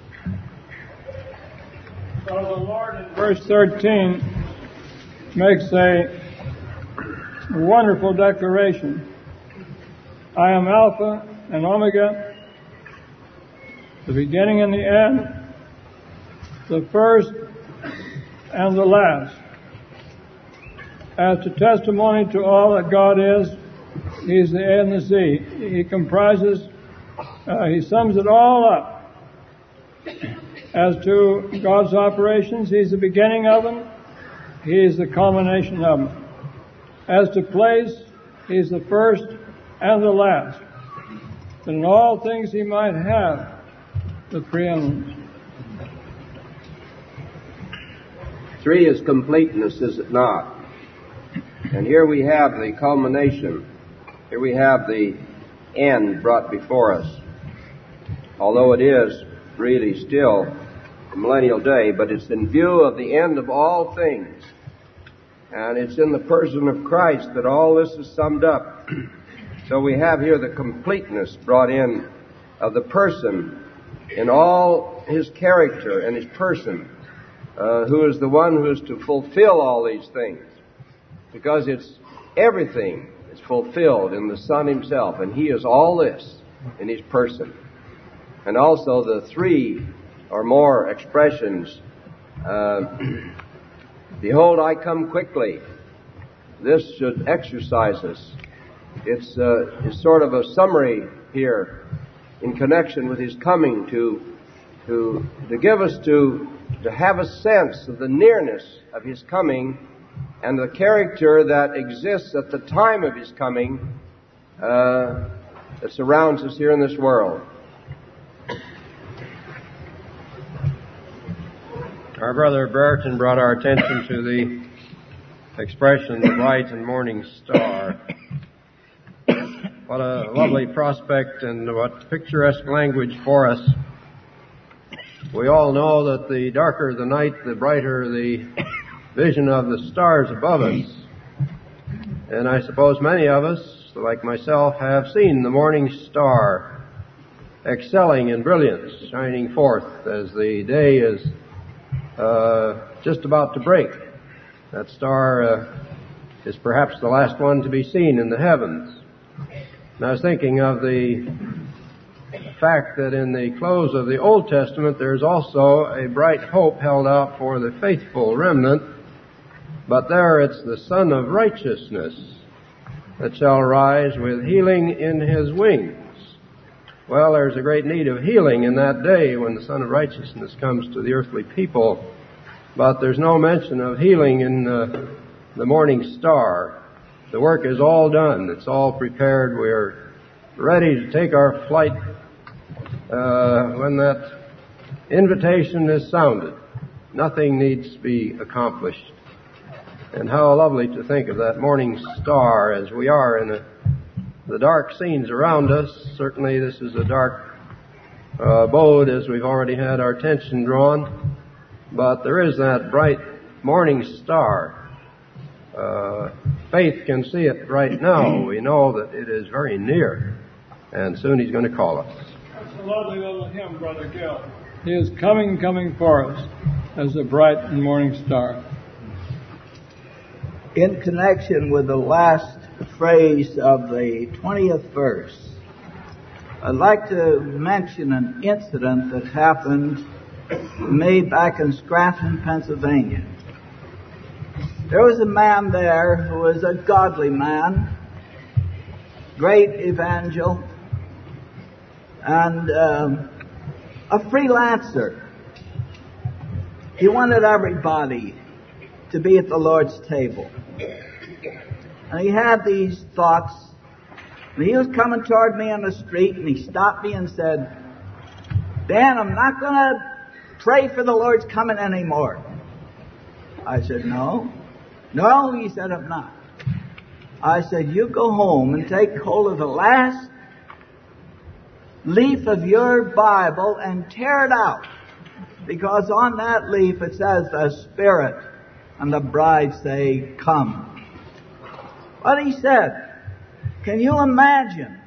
So the Lord in verse thirteen makes a wonderful declaration. I am Alpha and Omega, the beginning and the end, the first and the last. As to testimony to all that God is, He is the A and the Z. He comprises, uh, He sums it all up. As to God's operations, He's the beginning of them. He is the culmination of them. As to place, He's the first and the last. That in all things He might have the preeminence. Three is completeness, is it not? And here we have the culmination. Here we have the end brought before us. Although it is really still the millennial day, but it's in view of the end of all things. And it's in the person of Christ that all this is summed up. So we have here the completeness brought in of the person in all his character and his person, uh, who is the one who is to fulfill all these things. Because it's everything is fulfilled in the Son himself, and he is all this in his person. and also the three or more expressions, uh, behold, I come quickly. This should exercise us. It's, uh, it's sort of a summary here in connection with his coming to, to, to give us to, to have a sense of the nearness of his coming and the character that exists at the time of his coming uh, that surrounds us here in this world. Our brother Brereton brought our attention to the expression, the bright and morning star. What a lovely prospect and what picturesque language for us. We all know that the darker the night, the brighter the vision of the stars above us. And I suppose many of us, like myself, have seen the morning star excelling in brilliance, shining forth as the day is uh, just about to break. That star uh, is perhaps the last one to be seen in the heavens. And I was thinking of the fact that in the close of the Old Testament there's also a bright hope held out for the faithful remnant, but there it's the Son of Righteousness that shall rise with healing in his wings. Well, there's a great need of healing in that day when the Son of Righteousness comes to the earthly people, but there's no mention of healing in uh, the morning star. The work is all done. It's all prepared. We're ready to take our flight uh, when that invitation is sounded. Nothing needs to be accomplished. And how lovely to think of that morning star as we are in a, the dark scenes around us. Certainly this is a dark uh, abode as we've already had our attention drawn. But there is that bright morning star. Uh, faith can see it right now. We know that it is very near. And soon he's going to call us. That's a lovely little hymn, Brother Gil. He is coming, coming for us as a bright and morning star. In connection with the last phrase of the twentieth verse, I'd like to mention an incident that happened to me back in Scranton, Pennsylvania. There was a man there who was a godly man, great evangel, and um, a freelancer. He wanted everybody to be at the Lord's table. And he had these thoughts. And he was coming toward me on the street, and he stopped me and said, Dan, I'm not going to pray for the Lord's coming anymore. I said, no. No, he said, I'm not. I said, you go home and take hold of the last leaf of your Bible and tear it out. Because on that leaf it says the Spirit and the bride say, come. But he said, can you imagine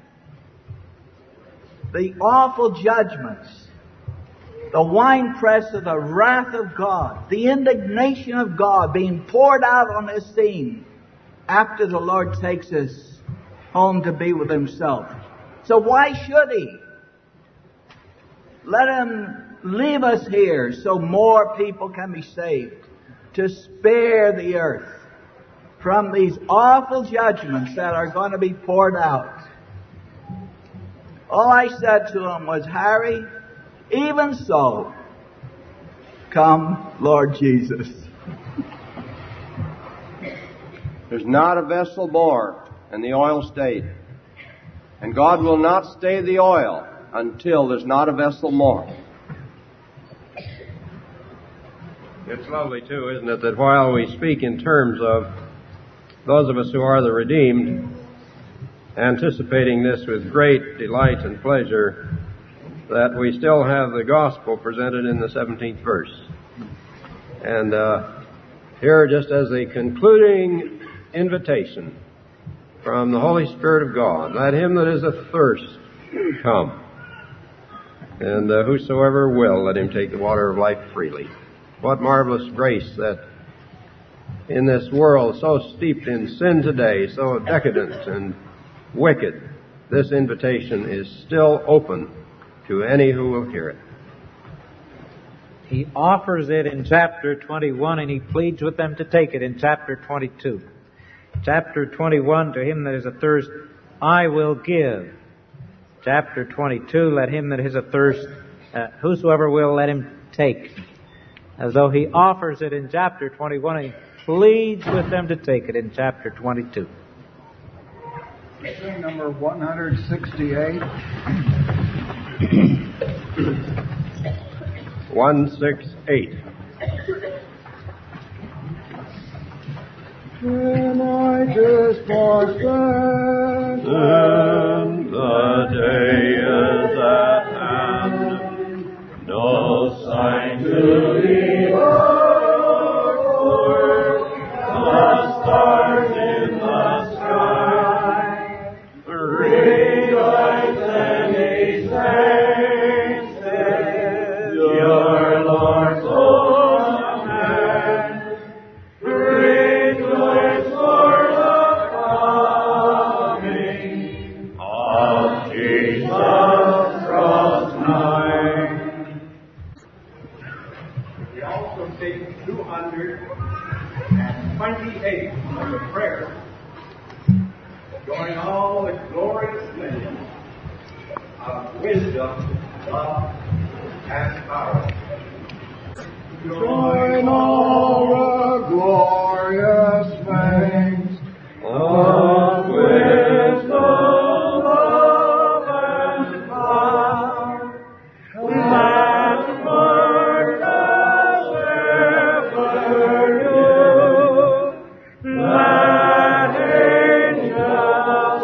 the awful judgments, the winepress of the wrath of God, the indignation of God being poured out on this scene after the Lord takes us home to be with himself? So why should he? Let him leave us here so more people can be saved, to spare the earth from these awful judgments that are going to be poured out. All I said to him was, Harry, even so, come, Lord Jesus. There's not a vessel more, and the oil stayed. And God will not stay the oil until there's not a vessel more. It's lovely, too, isn't it, that while we speak in terms of those of us who are the redeemed, anticipating this with great delight and pleasure, that we still have the gospel presented in the seventeenth verse. And uh, here, just as a concluding invitation from the Holy Spirit of God, let him that is athirst come, and uh, whosoever will, let him take the water of life freely. What marvelous grace that in this world so steeped in sin today, so decadent and wicked, this invitation is still open to any who will hear it. He offers it in chapter twenty-one, and he pleads with them to take it in chapter twenty-two. Chapter twenty-one, to him that is athirst, I will give. Chapter twenty-two, let him that is athirst, uh, whosoever will, let him take. As though he offers it in chapter twenty-one, and he pleads with them to take it in chapter twenty-two. Sing number one hundred sixty-eight. one sixty-eight. When I just forsake, and the day is at hand, no sign to leave our course, the stars in the sky, rejoice and ye saints, your Lord's own hand, rejoice for the coming of Jesus draws nigh. We also take two hundred twenty-eight of the prayer, showing all the glorious names of wisdom, love, and power. join all the glorious things of wisdom, love, and power, that work as ever knew, that angels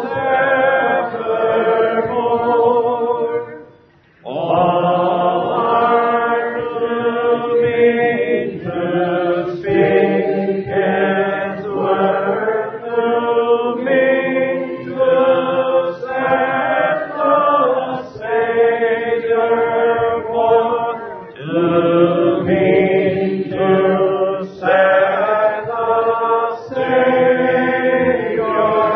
evermore, all are to meet to speak His word, to meet to set the Savior forth, to meet to set the Savior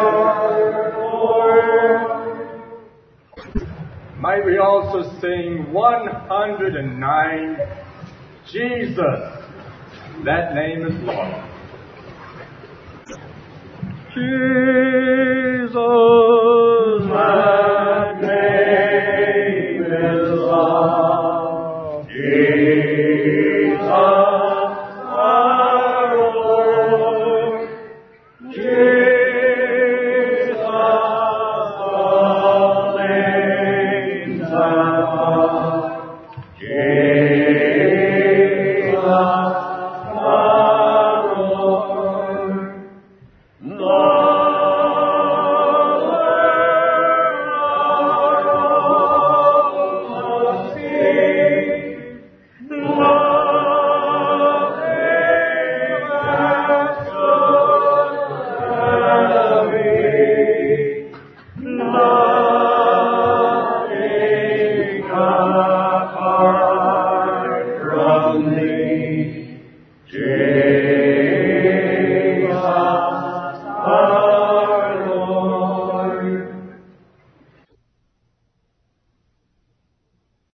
forth. Might we also sing one hundred nine, Jesus, that name is Lord. Jesus,